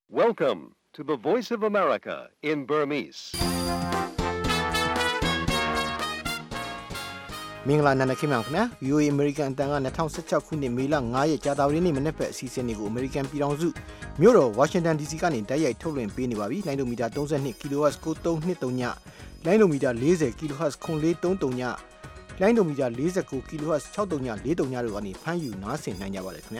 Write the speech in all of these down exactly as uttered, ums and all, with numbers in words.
Welcome to the Voice of America in Burmese. မင်္ဂလာနံနက်ခင်းပါခင်ဗျာ ဗီအိုအေ American အတန်က၂၀၁၆ခုနှစ်မေလ၅ရက်ကြာသပတေးနေ့မနက်ဘက်အစီအစဉ်တွေကို American ပြည်ထောင်စုမြို့တော် Washington ဒီ စီ ကနေတိုက်ရိုက်ထုတ်လွှင့်ပေးနေပါပြီလိုင်းဒိုမီတာ၃၂ kHz ၉၃၂၃ညလိုင်းဒိုမီတာ၄၀ kHz ၇၄၃၃ညလိုင်းဒိုမီတာ၄၉ kHz ၆၃ည၄၃ညတို့ကနေဖမ်းယူနားဆင်နိုင်ကြပါတယ်ခင်ဗျာ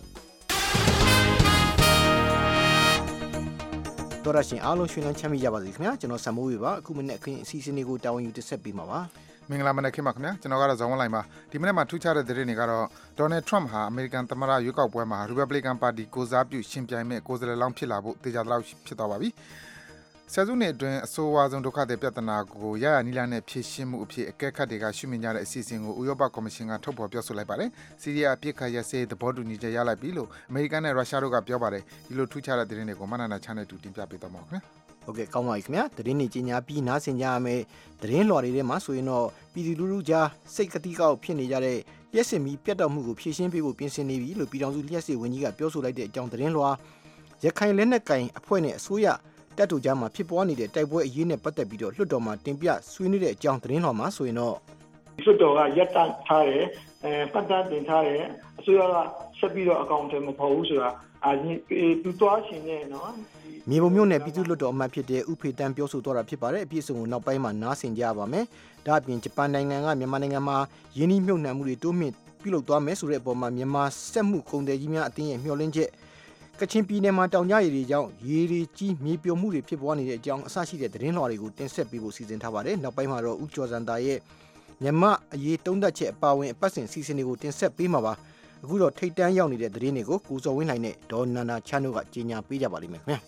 တော်ရရှင်အားလုံးရှင်လန်းချမ်းမြေ့ကြပါစေခင်ဗျာကျွန်တော်ဆမ်မိုးဝေပါအခုမနေ့အခင်းအစီအစဉ်တွေကိုတာဝန်ယူတင်ဆက်ပေးမှာပါမင်္ဂလာမနက်ခင်းပါခင်ဗျာကျွန်တော်ကတော့ဇောင်းဝလိုင်းပါဒီမနေ့မှာထူးခြားတဲ့သတင်းတွေကတော့ဒေါ်နယ်ထရမ့်ဟာအမေရိကန်သမ္မတရွေးကောက်ပွဲမှာရီပတ်ဘလီကန်ပါတီကိုစားပြုရှင်ပြိုင်မဲ့ကိုယ်စားလှယ်လောင်းဖြစ်လာဖို့တေချာတော့ဖြစ်သွားပါပြီဆယ်စုနှစ်အတွင်းအဆိုးအဝါဆုံးဒုက္ခသည်ပြဿနာကိုရရနီလာနဲ့ဖြေရှင်းမှုအဖြစ်အကဲခတ်တွေကရှုမြင်ကြတဲ့အစီအစဉ်ကိုဥရောပကော်မရှင်ကထုတ်ဖော်ပြောဆိုလိုက်ပါတယ်။စီးရီးယားအပြစ်ခတ်ရစဲသဘောတူညီချက်ရလိုက်ပြီလို့အမေရိကန်နဲ့ရုရှားတို့ကပြောပါတယ်။ဒီလိုထူးခြားတဲ့သတင်းတွေကိုမနနာချမ်းနဲ့တူတင်ပြပေးတော့မှာခင်ဗျာ။ဟုတ်ကဲ့ကောင်းပါပြီခင်ဗျာ။သတင်းတွေကြီးညာပြီးနားဆင်ကြရမယ်။သတင်းလွှာတွေထဲမှာဆိုရင်တော့ပြည်သူလူထုကြားစိတ်ကတိကောက်ဖြစ်နေကြတဲ့လျှက်စစ်မီပြတ်တောက်မှုကိုဖြေရှင်းပေးဖို့ပြင်ဆင်နေပြီလို့ပြည်ထောင်စုလျှက်စစ်ဝန်ကြီးကပြောဆိုလိုက်တဲ့အကြောင်းသတင်းလွှာရခိုင်လက်နက်ကင်အဖွဲ့နဲ့အစိုးရတက်တူကြားမှာဖြစ်ပေါ်နေတဲ့တိုက်ပွဲအရေးနဲ့ပတ်သက်ပြီးတော့လွှတ်တော်မှာတင်ပြဆွေးနွေးတဲ့အကြောင်းသတင်းတော်မှာဆိုရင်တော့လွှတ်တော်ကရက်တန့်ထားတယ်အဲပတ်သက်တင်ထားတယ်အစိုးရကဆက်ပြီးတော့အကောင့်ထဲမပေါ်ဘူးဆိုတာအရင်သူသွားရှင်နေနော်မြေပုံမြို့နယ်ပြည်သူ့လွှတ်တော်အမတ်ဖြစ်တဲ့ဥဖေတန်းပြောဆိုတော့တာဖြစ်ပါတယ်အပြည့်အစုံကိုနောက်ပိုင်းမှာနားဆင်ကြပါမယ်ဒါအပြင်ဂျပန်နိုင်ငံကမြန်မာနိုင်ငံမှာယင်းနှိမ့်မြုပ်နှံမှုတွေတိုးမြင့်ပြုလုပ်သွားမယ်ဆိုတဲ့အပေါ်မှာမြန်မာစက်မှုကုန်သည်ကြီးများအသင်းရဲ့မျှော်လင့်ချက်ကချင်ပြည်နယ်မှာတောင်ကြားရေတွေကြောင့်ရေတွေကြီးမြေပြိုမှုတွေဖြစ်ပေါ်နေတဲ့အကြောင်းအဆရှိတဲ့သတင်းလွှာတွေကိုတင်ဆက်ပေးဖို့စီစဉ်ထားပါတယ်။နောက်ပိုင်းမှာတော့ဦးကျော်စံတာရဲ့မြန်မာအရေးတုံးသက်ချက်အပါအဝင်အပတ်စဉ်စီစဉ်တွေကိုတင်ဆက်ပေးမှာပါ။အခုတော့ထိတ်တန်းရောက်နေတဲ့သတင်းတွေကိုကိုစော်ဝင်းနိုင်နဲ့ဒေါ်နန္ဒာချမ်းတို့ကကြီးညာပေးကြပါလိမ့်မယ်ခင်ဗျာ။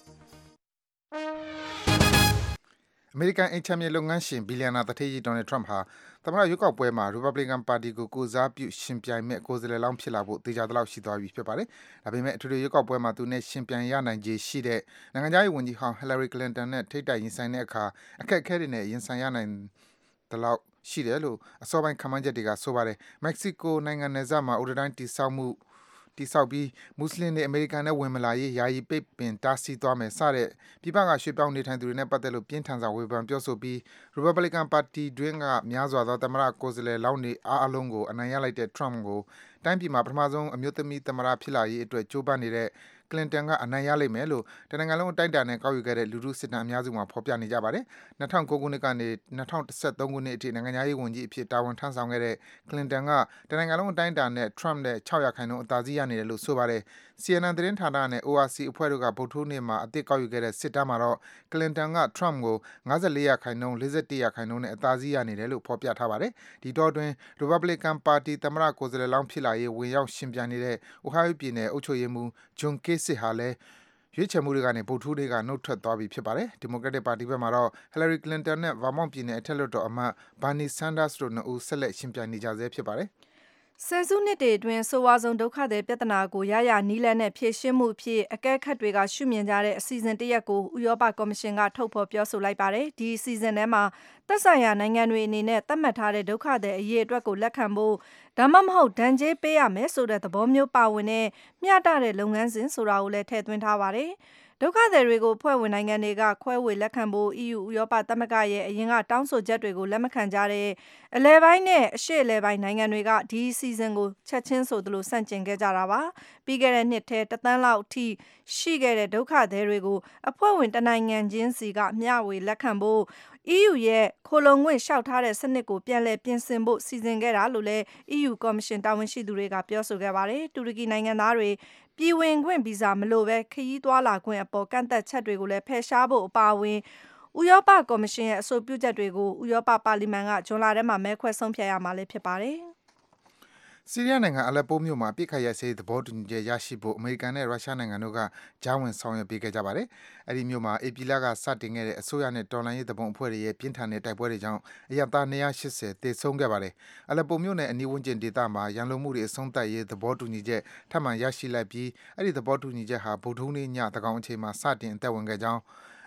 အမေရိကန်အင်ချမ်းမြေလုပ်ငန်းရှင်ဘီလီယံနာတထေးကြီးဒေါ်နယ်ထရမ့်ဟာသမ္မတရွေးကောက်ပွဲမှာရီပတ်ဘလီကန်ပါတီကိုကိုစားပြုရှင်ပြိုင်မဲ့ကိုယ်စားလှယ်လောင်းဖြစ်လာဖို့တေချာသလောက်ရှိသွားပြီဖြစ်ပါတယ်။ဒါပေမဲ့အထူးရွေးကောက်ပွဲမှာသူနဲ့ရှင်ပြိုင်ရနိုင်ခြေရှိတဲ့နိုင်ငံခြားရေးဝန်ကြီးဟောင်းဟီလာရီကလင်တန်နဲ့ထိပ်တိုက်ရင်ဆိုင်တဲ့အခါအခက်အခဲတွေနဲ့ရင်ဆိုင်ရနိုင်သလောက်ရှိတယ်လို့အစောပိုင်းခန့်မှန်းချက်တွေကဆိုပါတယ်။မက္ကဆီကိုနိုင်ငံနယ်စပ်မှာဥဒတိုင်းတိစောက်မှုတိဆောက်ပြီးမွတ်စလင်တွေအမေရိကန်နဲ့ဝင်မလာရေးယာယီပိတ်ပင်တားဆီးသွားမယ်စတဲ့ပြည်ပကရွှေ့ပြောင်းနေထိုင်သူတွေနဲ့ပတ်သက်လို့ပြင်းထန်စွာဝေဖန်ပြောဆိုပြီးရီပတ်ဘလီကန်ပါတီတွင်းကများစွာသောသမ္မတကိုယ်စားလှယ်လောင်းတွေအားလုံးကိုအနိုင်ရလိုက်တဲ့ထရမ့်ကိုတိုင်းပြည်မှာပထမဆုံးအမျိုးသမီးသမ္မတဖြစ်လာရေးအတွက်ကြိုးပမ်းနေတဲ့ကလင်တန်ကအနိုင်ရလိမ့်မယ်လို့တနင်္ဂနွေလုံးအတိုင်းအတာနဲ့ကောက်ယူခဲ့တဲ့လူထုစစ်တမ်းအများစုမှာဖော်ပြနေကြပါတယ်။၂၀၀၉ခုနှစ်ကနေ၂၀၁၃ခုနှစ်အထိနိုင်ငံခြားရေးဝန်ကြီးအဖြစ်တာဝန်ထမ်းဆောင်ခဲ့တဲ့ကလင်တန်ကတနင်္ဂနွေလုံးအတိုင်းအတာနဲ့ထရမ့်နဲ့၆ရာခိုင်နှုန်းအသာစီးရနေတယ်လို့ဆိုပါတယ်။ C N N သတင်းဌာနနဲ့ O R C အဖွဲ့တို့ကဗုဒ္ဓဟူးနေ့မှာအသစ်ကောက်ယူခဲ့တဲ့စစ်တမ်းမှာတော့ကလင်တန်ကထရမ့်ကို၅၄ရာခိုင်နှုန်း၄၁ရာခိုင်နှုန်းနဲ့အသာစီးရနေတယ်လို့ဖော်ပြထားပါတယ်။ဒီတော့တွင်ရီပတ်ဘလီကန်ပါတီသမ္မတကိုယ်စားလှယ်လောင်းဖြစ်လာရေးဝင်ရောက်ရှင်ပြိုင်နေတဲ့ Ohio ပြည်နယ်အုပ်ချုပ်ရေးမှူး John Kasich ဟာလည်းရွေးချယ်မှုတွေကနေဗုဒ္ဓဟူးနေ့ကနှုတ်ထွက်သွားပြီဖြစ်ပါတယ်။ဒီမိုကရက်တစ်ပါတီဘက်မှာတော့ Hillary Clinton နဲ့ Vermont ပြည်နယ်အထက်လွှတ်တော်အမတ် Bernie Sanders တို့နှစ်ဦးဆက်လက်ရှင်ပြိုင်နေကြဆဲဖြစ်ပါတယ်။ဆယ်စုနှစ်တွေအတွင်းဆိုးဝါးဆုံးဒုက္ခသည်ပြဿနာကိုရရနီးလန်းနဲ့ဖြေရှင်းမှုအဖြစ်အကဲခတ်တွေကရှုမြင်ကြတဲ့အစီအစဉ်တစ်ရပ်ကိုဥရောပကော်မရှင်ကထုတ်ဖော်ပြောဆိုလိုက်ပါတယ်။ဒီအစီအစဉ်ထဲမှာသက်ဆိုင်ရာနိုင်ငံတွေအနေနဲ့သတ်မှတ်ထားတဲ့ဒုက္ခသည်အရေးအတွက်ကိုလက်ခံဖို့ဒါမှမဟုတ်ဒဏ်ကြေးပေးရမယ်ဆိုတဲ့သဘောမျိုးပါဝင်တဲ့မျှတတဲ့လုပ်ငန်းစဉ်ဆိုတာကိုလည်းထည့်သွင်းထားပါတယ်။ဒုက္ခသည်တွေကိုဖွဲ့ဝင်နိုင်ငံတွေကခွဲဝေလက်ခံဖို့ E U ဥရောပသမဂ္ဂရဲ့အရင်ကတောင်းဆိုချက်တွေကိုလက်မခံကြတဲ့အလယ်ပိုင်းနဲ့အရှေ့အလယ်ပိုင်းနိုင်ငံတွေကဒီအစီအစဉ်ကိုချက်ချင်းဆိုသလိုဆန့်ကျင်ခဲ့ကြတာပါ။ပြီးခဲ့တဲ့နှစ်ထဲတသန်းလောက်အထိရှိခဲ့တဲ့ဒုက္ခသည်တွေကိုအဖွဲ့ဝင်တနိုင်ငံချင်းစီကမျှဝေလက်ခံဖို့ E U ရဲ့ခိုလုံငွေလျှောက်ထားတဲ့စနစ်ကိုပြန်လည်ပြင်ဆင်ဖို့စီစဉ်ခဲ့တာလို့လည်း E U ကော်မရှင်တာဝန်ရှိသူတွေကပြောဆိုခဲ့ပါတယ်။တူရကီနိုင်ငံသားတွေပြည်ဝင်ခွင့်ဗီဇာမလိုဘဲခရီးသွားလာခွင့်အပေါ်ကန့်သက်ချက်တွေကိုလည်းဖယ်ရှားဖို့အပါအဝင်ဥရောပကော်မရှင်ရဲ့အဆိုပြုချက်တွေကိုဥရောပပါလီမန်ကဇွန်လထဲမှာမဲခွဲဆုံးဖြတ်ရမှာလည်းဖြစ်ပါတယ်။ဆီးရီးယားနိုင်ငံအလက်ပိုမြို့မှာပြစ်ခတ်ရစေသဘောတူညီချက်ရရှိဖို့အမေရိကန်နဲ့ရုရှားနိုင်ငံတို့ကကြားဝင်ဆောင်ရွက်ပေးခဲ့ကြပါတယ်။အဲဒီမြို့မှာအေပီလာကစတင်ခဲ့တဲ့အစိုးရနဲ့တော်လှန်ရေးသဘုံအဖွဲ့တွေရဲ့ပြင်းထန်တဲ့တိုက်ပွဲတွေကြောင့်အရပ်သား၂၈၀သေဆုံးခဲ့ပါတယ်။အလက်ပိုမြို့နယ်အနီးဝန်းကျင်ဒေသမှာရန်လိုမှုတွေအဆုံးသတ်ရေးသဘောတူညီချက်ထပ်မံရရှိလိုက်ပြီးအဲဒီသဘောတူညီချက်ဟာဗုဒ္ဓဟူးနေ့ညသန်းခေါင်အချိန်မှာစတင်အသက်ဝင်ခဲ့ကြောင်းအ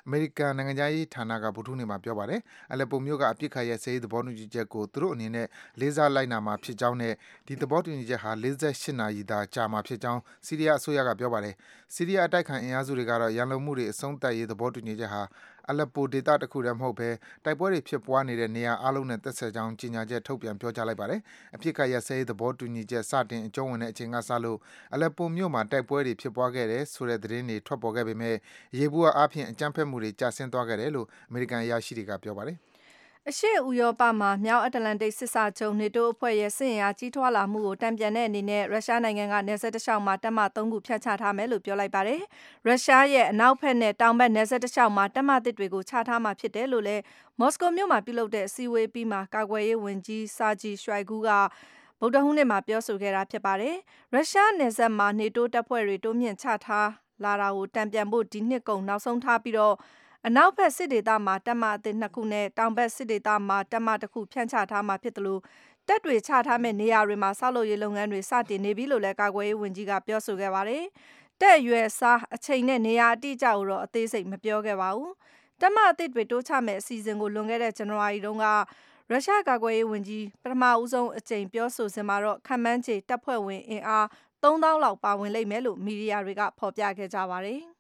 အမေရိကန်နိုင်ငံသားရေးဌာနကဗုဒ္ဓဟူးနေ့မှာပြောပါတယ်။အလက်ပိုမျိုးကအပြစ်ခတ်ရဲ့စေရေးသဘောတူညီချက်ကိုသူတို့အနေနဲ့လေးစားလိုက်နာမှာဖြစ်ကြောင်းနဲ့ဒီသဘောတူညီချက်ဟာ၄၈နာရီသာကြာမှာဖြစ်ကြောင်းဆီးရီးယားအစိုးရကပြောပါတယ်။ဆီးရီးယားအတိုက်ခံအင်အားစုတွေကတော့ရန်လုံမှုတွေအဆုံးသတ်ရေးသဘောတူညီချက်ဟာအလက်ပိုဒေသတစ်ခုတည်းမဟုတ်ဘဲတိုက်ပွဲတွေဖြစ်ပွားနေတဲ့နေရာအလုံးနဲ့သက်ဆက်ကြောင်းကြေညာချက်ထုတ်ပြန်ပြောကြားလိုက်ပါတယ်။အပြစ်ခတ်ရဲ့စေရေးသဘောတူညီချက်စတင်အကျုံးဝင်တဲ့အချိန်ကစလို့အလက်ပိုမြို့မှာတိုက်ပွဲတွေဖြစ်ပွားခဲ့တယ်ဆိုတဲ့သတင်းတွေထွက်ပေါ်ခဲ့ပေမဲ့ရေဘူးအားဖြင့်အကြမ်းဖက်မှုတွေကျဆင်းသွားခဲ့တယ်လို့အမေရိကန်အရာရှိတွေကပြောပါတယ်အရှေ့ဥရောပမှာမြောက်အတ္တလန်တိတ်စစ်စာချုပ်နေတိုးအဖွဲ့ရဲ့စစ်ရင်အားကြီးထွားလာမှုကိုတံပြန်တဲ့အနေနဲ့ရုရှားနိုင်ငံကနယ်စပ်တစ်လျှောက်မှာတပ်မသုံးခုဖြန့်ချထားမယ်လို့ပြောလိုက်ပါတယ်။ရုရှားရဲ့အနောက်ဘက်နဲ့တောင်ဘက်နယ်စပ်တစ်လျှောက်မှာတပ်မသစ်တွေကိုချထားမှာဖြစ်တယ်လို့လည်းမော်စကိုမြို့မှာပြုလုပ်တဲ့အစည်းအဝေးပြီးမှာကာကွယ်ရေးဝန်ကြီးဆာဂျီရွှိုင်ဂူကဗုဒ္ဓဟူးနေ့မှာပြောဆိုခဲ့တာဖြစ်ပါတယ်။ရုရှားနယ်စပ်မှာနေတိုးတပ်ဖွဲ့တွေတိုးမြင့်ချထားလာတာကိုတံပြန်ဖို့ဒီနှစ်ကုန်နောက်ဆုံးထားပြီးတော့အနောက်ဘက်စစ်ဒေသမှာတပ်မအသစ်နှစ်ခုနဲ့တောင်ဘက်စစ်ဒေသမှာတပ်မတစ်ခုဖြန့်ချထားမှာဖြစ်တယ်လို့တပ်တွေချထားမဲ့နေရာတွေမှာဆောက်လုပ်ရေးလုပ်ငန်းတွေစတင်နေပြီလို့လည်းကာကွယ်ရေးဝန်ကြီးကပြောဆိုခဲ့ပါတယ်။တပ်ရွယ်စားအချိန်နဲ့နေရာအတိအကျကိုတော့အသေးစိတ်မပြောခဲ့ပါဘူး။တပ်မအသစ်တွေတိုးချမဲ့အစီအစဉ်ကိုလွန်ခဲ့တဲ့ဇန်နဝါရီတုန်းကရုရှားကာကွယ်ရေးဝန်ကြီးပထမဦးဆုံးအကြိမ်ပြောဆိုစဉ်မှာတော့ခန့်မှန်းခြေတပ်ဖွဲ့ဝင်အင်အားသုံးသောင်းလောက်ပါဝင်လိမ့်မယ်လို့မီဒီယာတွေကဖော်ပြခဲ့ကြပါတယ်။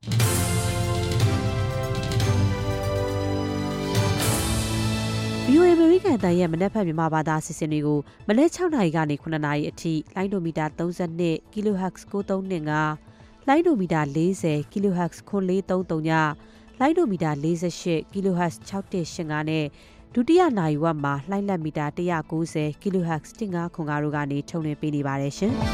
ဗီအိုအေ American အသံရဲ့မနက်ဖြန်မြန်မာဘာသာအစီအစဉ်တွေကိုမနက်၆နာရီကနေခုနှစ်နာရီအထိလိုင်းဒိုမီတာ၃၂ kHz ၉၃၂၅လိုင်းဒိုမီတာ၄၀ kHz ၉၄၃၃ညလိုင်းဒိုမီတာ၄၈ kHz ၆၁၈၅နဲ့ဒုတိယနာရီဝက်မှာလိုင်းလက်မီတာ၁၉၀ kHz ၁၅ခွန်၅တို့ကနေထုတ်လွှင့်ပေးနေပါတယ်ရှင်။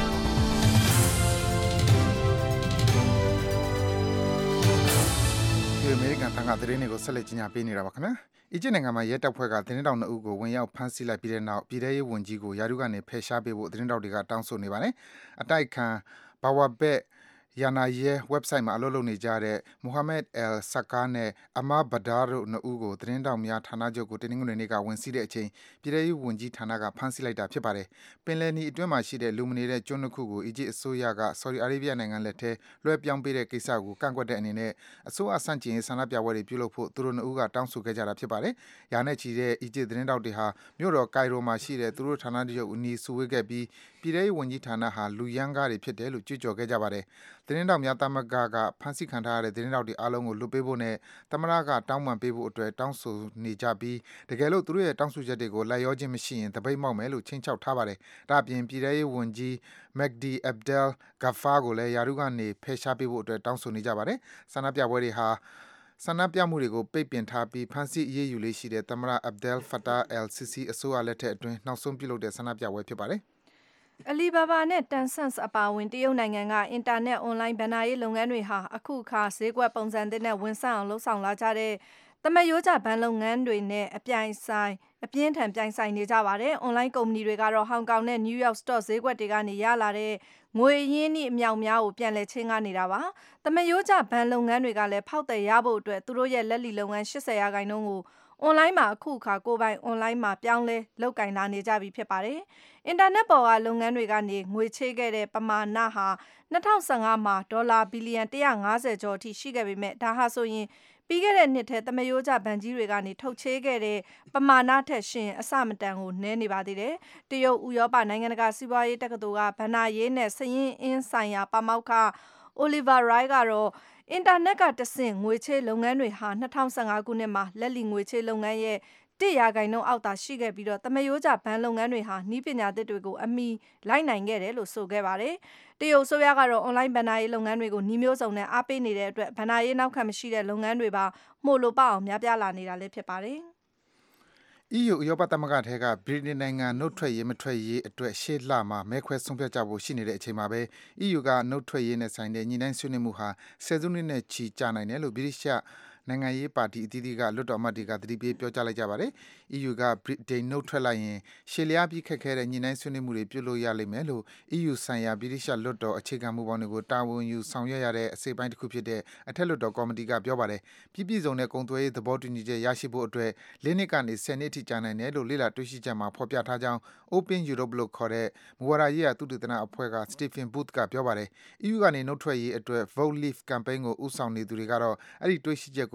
ဒီအမေရိကန်တန်ခါသတင်းတွေကိုဆက်လက်ကြီးညာပေးနေတာပါခင်ဗျာ။အီဂျစ်နိုင်ငံမှာရဲတပ်ဖွဲ့ကသတင်းတောက်နှစ်ဦးကိုဝင်ရောက်ဖမ်းဆီးလိုက်ပြီးတဲ့နောက်ပြည်ထရေးဝန်ကြီးကိုယာရုကနေဖယ်ရှားပေးဖို့သတင်းတောက်တွေကတောင်းဆိုနေပါတယ်။အတိုက်ခံဘာဝဘက်ယာနာရဲ website မှာအလုပ်လုပ်နေကြတဲ့ Mohammed El Saka နဲ့ Amar Badar တို့နှစ်ဦးကိုသတင်းတောက်များဌာနချုပ်ကိုတင်းငွေနေ့ကဝင်စီးတဲ့အချိန်ပြည်ထရေးဝန်ကြီးဌာနကဖမ်းဆီးလိုက်တာဖြစ်ပါတယ်။ပင်လယ်နီအတွင်းမှာရှိတဲ့လူမနေတဲ့ကျွန်းတစ်ခုကိုအီဂျစ်အစိုးရက Saudi Arabia နိုင်ငံလက်ထဲလွှဲပြောင်းပေးတဲ့ကိစ္စကိုကန့်ကွက်တဲ့အနေနဲ့အစိုးရဆန့်ကျင်ရေးဆန္ဒပြပွဲတွေပြုလုပ်ဖို့သူတို့နှစ်ဦးကတောင်းဆိုခဲ့ကြတာဖြစ်ပါတယ်။ရာနဲ့ချီတဲ့အီဂျစ်သတင်းတောက်တွေဟာမြို့တော်ကိုင်ရိုမှာရှိတဲ့သူတို့ဌာနချုပ်အနီးစုဝေးခဲ့ပြီးပြည်ထရေးဝန်ကြီးဌာနဟာလူရန်ကားတွေဖြစ်တယ်လို့ကြွေးကြော်ခဲ့ကြပါတယ်။သတင်းတောက်များသမဂ္ဂကဖမ်းဆီးခံထားရတဲ့သတင်းတောက်တွေအားလုံးကိုလွတ်ပေးဖို့နဲ့သမရကတောင်းပန်ပေးဖို့အတွက်တောင်းဆိုနေကြပြီးတကယ်လို့သူတို့ရဲ့တောင်းဆိုချက်တွေကိုလိုက်ရောခြင်းမရှိရင်တပိတ်မောက်မယ်လို့ချင်းချောက်ထားပါတယ်။ဒါ့အပြင်ပြည်ထရေးဝန်ကြီး Magdi Abdel Ghaffar ကိုလည်းယာရုကနေဖယ်ရှားပေးဖို့အတွက်တောင်းဆိုနေကြပါတယ်။ဆန္ဒပြပွဲတွေဟာဆန္ဒပြမှုတွေကိုပိတ်ပင်ထားပြီးဖမ်းဆီးအရေးယူလေးရှိတဲ့သမရ Abdel Fattah el-Sisi အစိုးရလက်ထက်အတွင်းနောက်ဆုံးပြုလုပ်တဲ့ဆန္ဒပြပွဲဖြစ်ပါတယ်။ Alibaba နဲ့ Tencent အပါအဝင်တရုတ်နိုင်ငံကအင်တာနက်အွန်လိုင်းဘဏ္ဍာရေးလုပ်ငန်းတွေဟာအခုအခါဈေးကွက်ပုံစံသစ်နဲ့ဝန်ဆန့်အောင်လှုံ့ဆော်လာကြတဲ့သမရိုးကျဘဏ်လုပ်ငန်းတွေနဲ့အပြိုင်ဆိုင်အပြင်းထန်ပြိုင်ဆိုင်နေကြပါတယ်။ အွန်လိုင်းကုမ္ပဏီတွေကတော့ဟောင်ကောင်နဲ့ New York Stock ဈေးကွက်တွေကနေရလာတဲ့ငွေရင်းနှီးအမြောက်များကိုပြန်လည်ချင်းကားနေတာပါ။သမရိုးကျဘဏ်လုပ်ငန်းတွေကလည်းဖောက်သည်ရဖို့အတွက်သူတို့ရဲ့လက်လီလုပ်ငန်း၈၀ရာခိုင်နှုန်းကိုအွန်လိုင်းမှာအခုအခါကိုယ်ပိုင်အွန်လိုင်းမှာပြောင်းလဲလုပ်ကင်လာနေကြပြီဖြစ်ပါတယ်။အင်တာနက်ပေါ်ကလုပ်ငန်းတွေကနေငွေချေးခဲ့တဲ့ပမာဏဟာ၂၀၁၅မှာဒေါ်လာဘီလီယံ၁၅၀ကျော်အထိရှိခဲ့ပေမဲ့ဒါဟာဆိုရင်ပြီးခဲ့တဲ့နှစ်ထဲသမရိုးကျဘဏ်ကြီးတွေကနေထုတ်ချေးခဲ့တဲ့ပမာဏထက်ရှင်အဆမတန်ကိုနည်းနေပါသေးတယ်။တရုတ်ဥရောပနိုင်ငံတကာစီးပွားရေးတက္ကသိုလ်ကဘဏ္ဍာရေးနဲ့စရင်းအင်းဆိုင်ရာပါမောက္ခ Oliver Roy ကတော့အင်တာနက်ကတဆင့်ငွေချေးလုပ်ငန်းတွေဟာ၂၀၁၅ခုနှစ်မှာလက်လီငွေချေးလုပ်ငန်းရဲ့တစ်ရာခိုင်နှုန်းအောက်သာရှိခဲ့ပြီးတော့သမရိုးကျဘဏ်လုပ်ငန်းတွေဟာနည်းပညာသစ်တွေကိုအမီလိုက်နိုင်ခဲ့တယ်လို့ဆိုခဲ့ပါတယ်။တရုတ်အစိုးရကတော့အွန်လိုင်းဘဏ္ဍာရေးလုပ်ငန်းတွေကိုနှီးမျိုးစုံနဲ့အားပေးနေတဲ့အတွက်ဘဏ္ဍာရေးနောက်ခံမရှိတဲ့လုပ်ငန်းတွေပါမှုလို့ပအောင်များပြားလာနေတာလည်းဖြစ်ပါတယ်။ E U ဥရောပသမဂ္ဂထဲကဗြိတိန်နိုင်ငံနှုတ်ထွက်ရေးမထွက်ရေးအတွက်ရှေ့လမှာမဲခွဲဆုံးဖြတ်ကြဖို့ရှိနေတဲ့အချိန်မှာပဲ E U ကနှုတ်ထွက်ရေးနဲ့ဆိုင်တဲ့ညှိနှိုင်းဆွေးနွေးမှုဟာဆယ်စုနှစ်နဲ့ချီကြာနိုင်တယ်လို့ဗြိတိသျှနိုင်ငံရေးပါတီအသီးသီးကလွှတ်တော်အမတ်တွေကသတိပေးပြောကြားလိုက်ကြပါတယ်။ E U ကဗြိတိန်နှုတ်ထွက်လိုက်ရင်ရှေ့လျားပြီးခက်ခဲတဲ့ညှိနှိုင်းဆွေးနွေးမှုတွေပြုလုပ်ရလိမ့်မယ်လို့ E U ဆိုင်ရာဗြိတိသျှလွှတ်တော်အခြေခံမူဘောင်တွေကိုတာဝန်ယူဆောင်ရွက်ရတဲ့အစိတ်အပိုင်းတစ်ခုဖြစ်တဲ့အထက်လွှတ်တော်ကော်မတီကပြောပါတယ်။ပြည့်ပြည့်စုံတဲ့ကုန်သွယ်ရေးသဘောတူညီချက်ရရှိဖို့အတွက်၄နှစ်ကနေ၁၀နှစ်အထိကြာနိုင်တယ်လို့လေ့လာတွေ့ရှိချက်မှာဖော်ပြထားကြောင်း Open Europe လို့ခေါ်တဲ့မူဝါဒရေးရာသုတေသနအဖွဲ့က Stephen Booth ကပြောပါတယ်။ E U ကနေနှုတ်ထွက်ရေးအတွက် Vote Leave campaign ကိုဦးဆောင်နေသူတွေကတော့အဲဒီတွေ့ရှိချက်ကို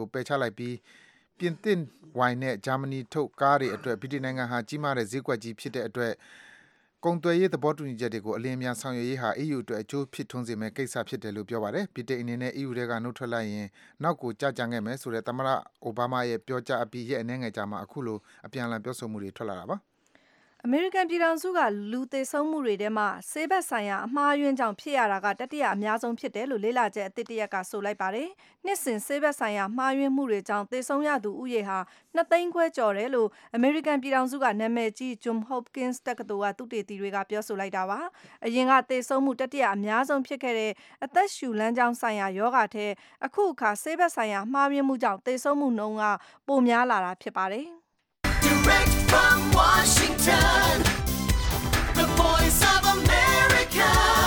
တွေကိုပယ်ချလိုက်ပြီးပြင်သစ်ဝိုင်နဲ့ဂျာမနီထုတ်ကားတွေအတွက်ဗြိတိန်နိုင်ငံဟာကြီးမားတဲ့ဈေးကွက်ကြီးဖြစ်တဲ့အတွက်ကုန်သွယ်ရေးသဘောတူညီချက်တွေကိုအလင်းအမြန်ဆောင်ရွက်ရေးဟာ E U အတွက်အကျိုးဖြစ်ထွန်းစေမယ့်ကိစ္စဖြစ်တယ်လို့ပြောပါတယ်။ဗြိတိန်အနေနဲ့ E U ထဲကနှုတ်ထွက်လိုက်ရင်နောက်ကိုကျကျခဲ့မယ်ဆိုတဲ့သမ္မတအိုဘားမားရဲ့ပြောကြားအပြီးရက်အနည်းငယ်ကြာမှအခုလိုအပြန်အလှန်ပြောဆိုမှုတွေထွက်လာတာပါ။အမေရိကန်ပြည်ထောင်စုကလူသေဆုံးမှုတွေထဲမှာဆေးဘက်ဆိုင်ရာအမှားအယွင်းကြောင့်ဖြစ်ရတာကတတိယအများဆုံးဖြစ်တယ်လို့လေ့လာချက်အသစ်တစ်ရက်ကဆိုလိုက်ပါတယ်။နှစ်စဉ်ဆေးဘက်ဆိုင်ရာမှားယွင်းမှုတွေကြောင့်သေဆုံးရသူဥယေဟာနှစ်သိန်းခွဲကျော်တယ်လို့အမေရိကန်ပြည်ထောင်စုကနာမည်ကြီး Johns Hopkins တက္ကသိုလ်ကသုတေသီတွေကပြောဆိုလိုက်တာပါ။အရင်ကသေဆုံးမှုတတိယအများဆုံးဖြစ်ခဲ့တဲ့အသက်ရှူလမ်းကြောင်းဆိုင်ရာယောဂထဲအခုအခါဆေးဘက်ဆိုင်ရာမှားယွင်းမှုကြောင့်သေဆုံးမှုနှုန်းကပိုများလာတာဖြစ်ပါတယ်။ Direct from Washington, the voice of America,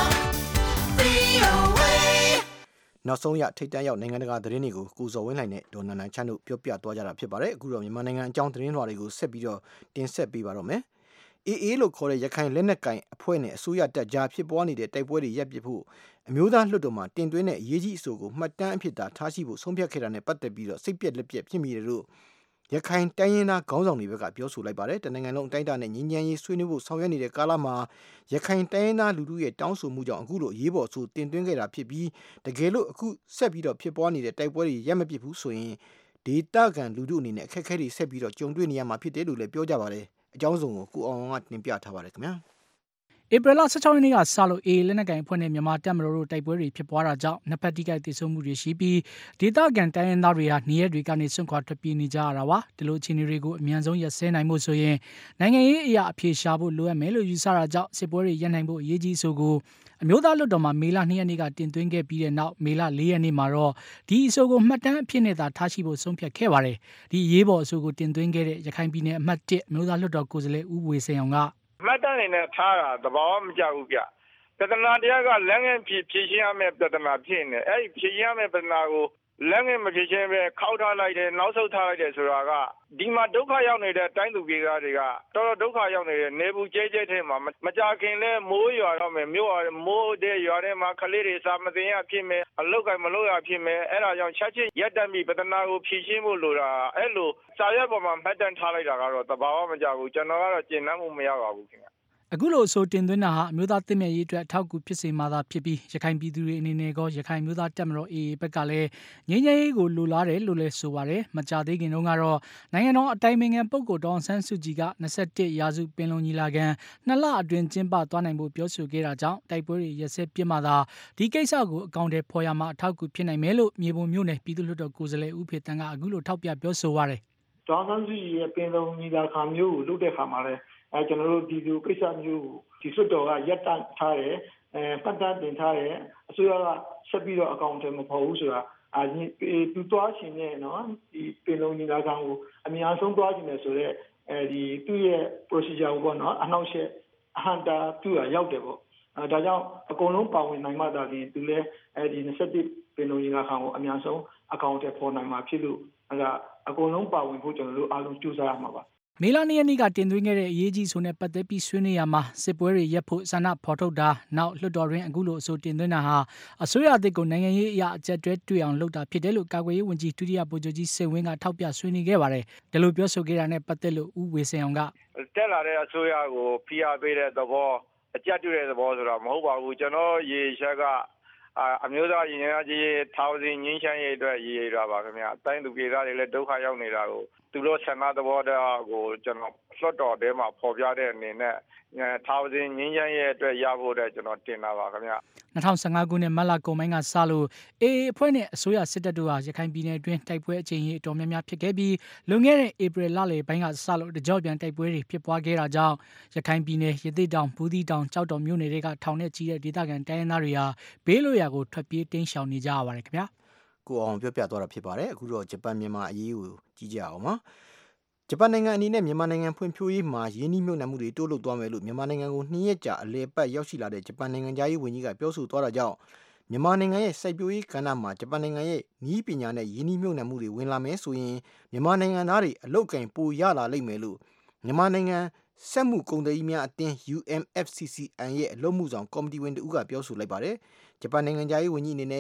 V O A. နောက်ဆုံးရထိတ်တန့်ရောက်နိုင်ငံတကာသတင်းတွေကိုကိုစော်ဝင်းလှိုင်နဲ့ဒေါ်နန်နန်ချမ်းတို့ပြောပြသွားကြတာဖြစ်ပါတယ်အခုတော့မြန်မာနိုင်ငံအကြောင်းသတင်းလွှာတွေကိုဆက်ပြီးတော့တင်ဆက်ပေးပါတော့မယ်အေးအေးလို့ခေါ်တဲ့ရခိုင်လက်နက်ကင်အဖွဲ့နဲ့အစိုးရတပ်ကြားဖြစ်ပွားနေတဲ့တိုက်ပွဲတွေရပ်ပစ်ဖို့အမျိုးသားလွှတ်တော်မှာတင်သွင်းတဲ့အရေးကြီးအဆိုကိုမှတ်တမ်းအဖြစ်သာထားရှိဖို့ဆုံးဖြတ်ခဲ့တာနဲ့ပတ်သက်ပြီးတော့စိတ်ပြက်လက်ပြက်ဖြစ်မိတယ်လို့ရခိုင်တိုင်းရင်းသားခေါင်းဆောင်တွေဘက်ကပြောဆိုလိုက်ပါတယ်တနင်္ဂနွေလုံးအတိုင်းအတာနဲ့ငြင်းချမ်းရေးဆွေးနွေးဖို့ဆောင်ရွက်နေတဲ့ကာလမှာရခိုင်တိုင်းရင်းသားလူထုရဲ့တောင်းဆိုမှုကြောင့်အခုလိုရေးပေါ်ဆိုတင်သွင်းခဲ့တာဖြစ်ပြီးတကယ်လို့အခုဆက်ပြီးတော့ဖြစ်ပွားနေတဲ့တိုက်ပွဲတွေရပ်မပစ်ဘူးဆိုရင်ဒေသခံလူထုအနေနဲ့အခက်အခဲတွေဆက်ပြီးတော့ကြုံတွေ့နေရမှာဖြစ်တယ်လို့လည်းပြောကြပါတယ်အကြောင်းစုံကိုကိုအောင်အောင်ကတင်ပြထားပါတယ်ခင်ဗျာဧပြီလ十၆ရက်နေ့ကစလို့အေလက်နက်ကိုင်အဖွဲ့နဲ့မြန်မာတပ်မတော်တို့တိုက်ပွဲတွေဖြစ်ပွားတာကြောင့်နှစ်ဖက်ထိခိုက်ဒေဆုံးမှုတွေရှိပြီးဒေသခံတိုင်းရင်းသားတွေဟာနေရက်တွေကနေဆွန့်ခွာထွက်ပြေးနေကြရတာပါဒီလိုအခြေအနေတွေကိုအမြန်ဆုံးရပ်စဲနိုင်ဖို့ဆိုရင်နိုင်ငံရေးအရာအဖြေရှာဖို့လိုအပ်မယ်လို့ယူဆတာကြောင့်စစ်ပွဲတွေရပ်နိုင်ဖို့အရေးကြီးဆိုကိုအမျိုးသားလွှတ်တော်မှာမေလနှစ်ရက်နေ့ကတင်သွင်းခဲ့ပြီးတဲ့နောက်မေလလေးရက်နေ့မှာတော့ဒီအဆိုကိုမှတ်တမ်းအဖြစ်နဲ့သာထားရှိဖို့ဆုံးဖြတ်ခဲ့ပါတယ်ဒီအရေးပေါ်အဆိုကိုတင်သွင်းခဲ့တဲ့ရခိုင်ပြည်နယ်အမှတ်၁အမျိုးသားလွှတ်တော်ကိုယ်စားလှယ်ဦးဝေစိန်အောင်ကမှတ်တမ်းနေနဲ့ထားတာသဘောမကျဘူးဗျပြဿနာတရားကလက်ငယ်ဖြည့်ဖြည့်ရှင်းရမယ့်ပြဿနာဖြစ်နေအဲ့ဒီဖြည့်ရှင်းရမယ့်ပြဿနာကိုလက်ငယ်မဖြည့်ရှင်းပဲခောက်ထားလိုက်တယ်နောက်ဆုတ်ထားလိုက်တယ်ဆိုတာကဒီမှာဒုက္ခရောက်နေတဲ့တိုင်းသူပြည်သားတွေကတော်တော်ဒုက္ခရောက်နေတဲ့နေဘူးကျဲကျဲထဲမှာမကြခင်လဲမိုးရွာတော့မယ်မြို့မိုးတဲ့ရွာထဲမှာကလေးတွေစာမတင်ရဖြစ်မယ်အလုတ်ကမလို့ရဖြစ်မယ်အဲ့ဒါကြောင့်ချက်ချင်းရက်တက်ပြီးပြဿနာကိုဖြည့်ရှင်းဖို့လိုတာအဲ့လိုစာရွက်ပေါ်မှာမှတ်တမ်းထားလိုက်တာကတော့သဘာဝမကျဘူးကျွန်တော်ကတော့ကျင့်နှံ့မှုမရပါဘူးခင်ဗျအခုလိုအဆိုတင်သွင်းတာဟာအမျိုးသားသင့်မြတ်ရေးအတွက်အထောက်အကူဖြစ်စေမှာသာဖြစ်ပြီးရခိုင်ပြည်သူတွေအနေနဲ့ကောရခိုင်မျိုးသားတပ်မတော် အေအေ ဘက်ကလည်းငြိမ်းချမ်းရေးကိုလိုလားတယ်လို့လည်းဆိုပါတယ်မကြသေးခင်တုန်းကတော့နိုင်ငံတော်အတိုင်ပင်ခံပုဂ္ဂိုလ်ဒေါအောင်ဆန်းစုကြည်က၂၁ရာစုပင်လုံညီလာခံနှစ်လအတွင်းကျင်းပသွားနိုင်ဖို့ပြောဆိုခဲ့တာကြောင့်တိုက်ပွဲတွေရက်စက်ပြစ်မှသာဒီကိစ္စကိုအကောင့်ထဲပေါ်ရမှာအထောက်အကူဖြစ်နိုင်မယ်လို့မြေပုံမြို့နယ်ပြည်သူ့လွှတ်တော်ကိုယ်စားလှယ်ဦးဖေတန်းကအခုလိုထောက်ပြပြောဆိုပါတယ်ဒေါအောင်ဆန်းစုကြည်ရဲ့ပင်လုံညီလာခံမျိုးကိုလုပ်တဲ့အခါမှာလည်းအဲကျွန်တော်တို့ဒီလိုကိစ္စမျိုးကိုဒီစွတ်တော်ကရက်တန့်ထားတယ်အဲပတ်သက်တင်ထားတယ်အစိုးရကဆက်ပြီးတော့အကောင့်ထဲမပေါ်ဘူးဆိုတာအာသူသွားရှင်နေနော်ဒီပင်လုံညီလာခံကိုအများဆုံးသွားရှင်နေဆိုတော့အဲဒီသူ့ရဲ့ procedure ကိုပေါ့နော်အနှောက်အယှက်အဟန့်တာသူ့ကရောက်တယ်ပေါ့အဲဒါကြောင့်အကုန်လုံးပါဝင်နိုင်မှသာလျှင်သူလည်းအဲဒီ၂၁ပင်လုံညီလာခံကိုအများဆုံးအကောင့်ထဲပေါ်နိုင်မှာဖြစ်လို့အဲဒါအကုန်လုံးပါဝင်ဖို့ကျွန်တော်တို့အားလုံးကြိုးစားရမှာပါမေလနှစ်ရက်နေ့ကတင်သွင်းခဲ့တဲ့အရေးကြီးဆိုတဲ့ပတ်သက်ပြီးဆွေးနွေးရမှာစစ်ပွဲတွေရပ်ဖို့ဆန္ဒဖော်ထုတ်တာနောက်လွှတ်တော်တွင်အခုလိုအဆိုတင်သွင်းတာဟာအစိုးရအသစ်ကိုနိုင်ငံရေးအရာအကြက်တွဲတွေ့အောင်လုပ်တာဖြစ်တယ်လို့ကာကွယ်ရေးဝန်ကြီးဒုတိယဗိုလ်ချုပ်ကြီးစိန်ဝင်းကထောက်ပြဆွေးနွေးခဲ့ပါတယ်ဒီလိုပြောဆိုခဲ့တာနဲ့ပတ်သက်လို့ဦးဝေစိန်အောင်ကတက်လာတဲ့အစိုးရကိုဖိအားပေးတဲ့သဘောအကြက်တွေ့တဲ့သဘောဆိုတာမဟုတ်ပါဘူးကျွန်တော်ရေချက်ကအမျိုးသားရင်ရကြီးထောင်စင်ငင်းချမ်းရေးအတွက်ရည်ရတာပါခင်ဗျအတိုင်းသူပြည်သားတွေလည်းဒုက္ခရောက်နေတာကိုသူတို့ဆန္ဒသဘောတရားကိုကျွန်တော်လွှတ်တော်ထဲမှာဖော်ပြတဲ့အနေနဲ့ထောင်စင်ငင်းချမ်းရေးအတွက်ရဖို့တဲ့ကျွန်တော်တင်တာပါခင်ဗျ၂၀၁၅ခုနှစ်မတ်လကုန်ပိုင်းကစလို့အေအေအဖွဲ့နဲ့အစိုးရစစ်တပ်တို့ဟာရခိုင်ပြည်နယ်အတွင်းတိုက်ပွဲအကြိမ်ကြီးအတော်များများဖြစ်ခဲ့ပြီးလွန်ခဲ့တဲ့ဧပြီလလယ်ပိုင်းကစလို့တကြော့ပြန်တိုက်ပွဲတွေဖြစ်ပွားခဲ့တာကြောင့်ရခိုင်ပြည်နယ်ရသေ့တောင်ဘူးသီးတောင်ကြောက်တော်မြို့နယ်တွေကထောင်နဲ့ချီတဲ့ဒေသခံတိုင်းရင်းသားတွေဟာဘေးလွတ်ရာကိုထွက်ပြေးတိမ်းရှောင်နေကြရပါတယ်ခင်ဗျာကိုအောင်ပြောပြသွားတာဖြစ်ပါတယ်အခုတော့ဂျပန်မြန်မာအရေးကိုကြည့်ကြအောင်ပါဂျပန်နိုင်ငံအနေနဲ့မြန်မာနိုင်ငံဖွံ့ဖြိုးရေးမှာရင်းနှီးမြှုပ်နှံမှုတွေတိုးလုပ်သွားမယ်လို့မြန်မာနိုင်ငံကိုနှစ်ရက်ကြာအလဲပတ်ရောက်ရှိလာတဲ့ဂျပန်နိုင်ငံသားရေးဝန်ကြီးကပြောဆိုသွားတာကြောင့်မြန်မာနိုင်ငံရဲ့စိုက်ပျိုးရေးကဏ္ဍမှာဂျပန်နိုင်ငံရဲ့နည်းပညာနဲ့ရင်းနှီးမြှုပ်နှံမှုတွေဝင်လာမယ်ဆိုရင်မြန်မာနိုင်ငံသားတွေအလုပ်ကင်ပိုရလာလိမ့်မယ်လို့မြန်မာနိုင်ငံစက်မှုကုန်သည်များအသင်း U M F C C I ရဲ့အလုပ်မှုဆောင်ကော်မတီဝင်တဦးကပြောဆိုလိုက်ပါတယ်ဂျပန်နိုင်ငံသားရေးဝန်ကြီးအနေနဲ့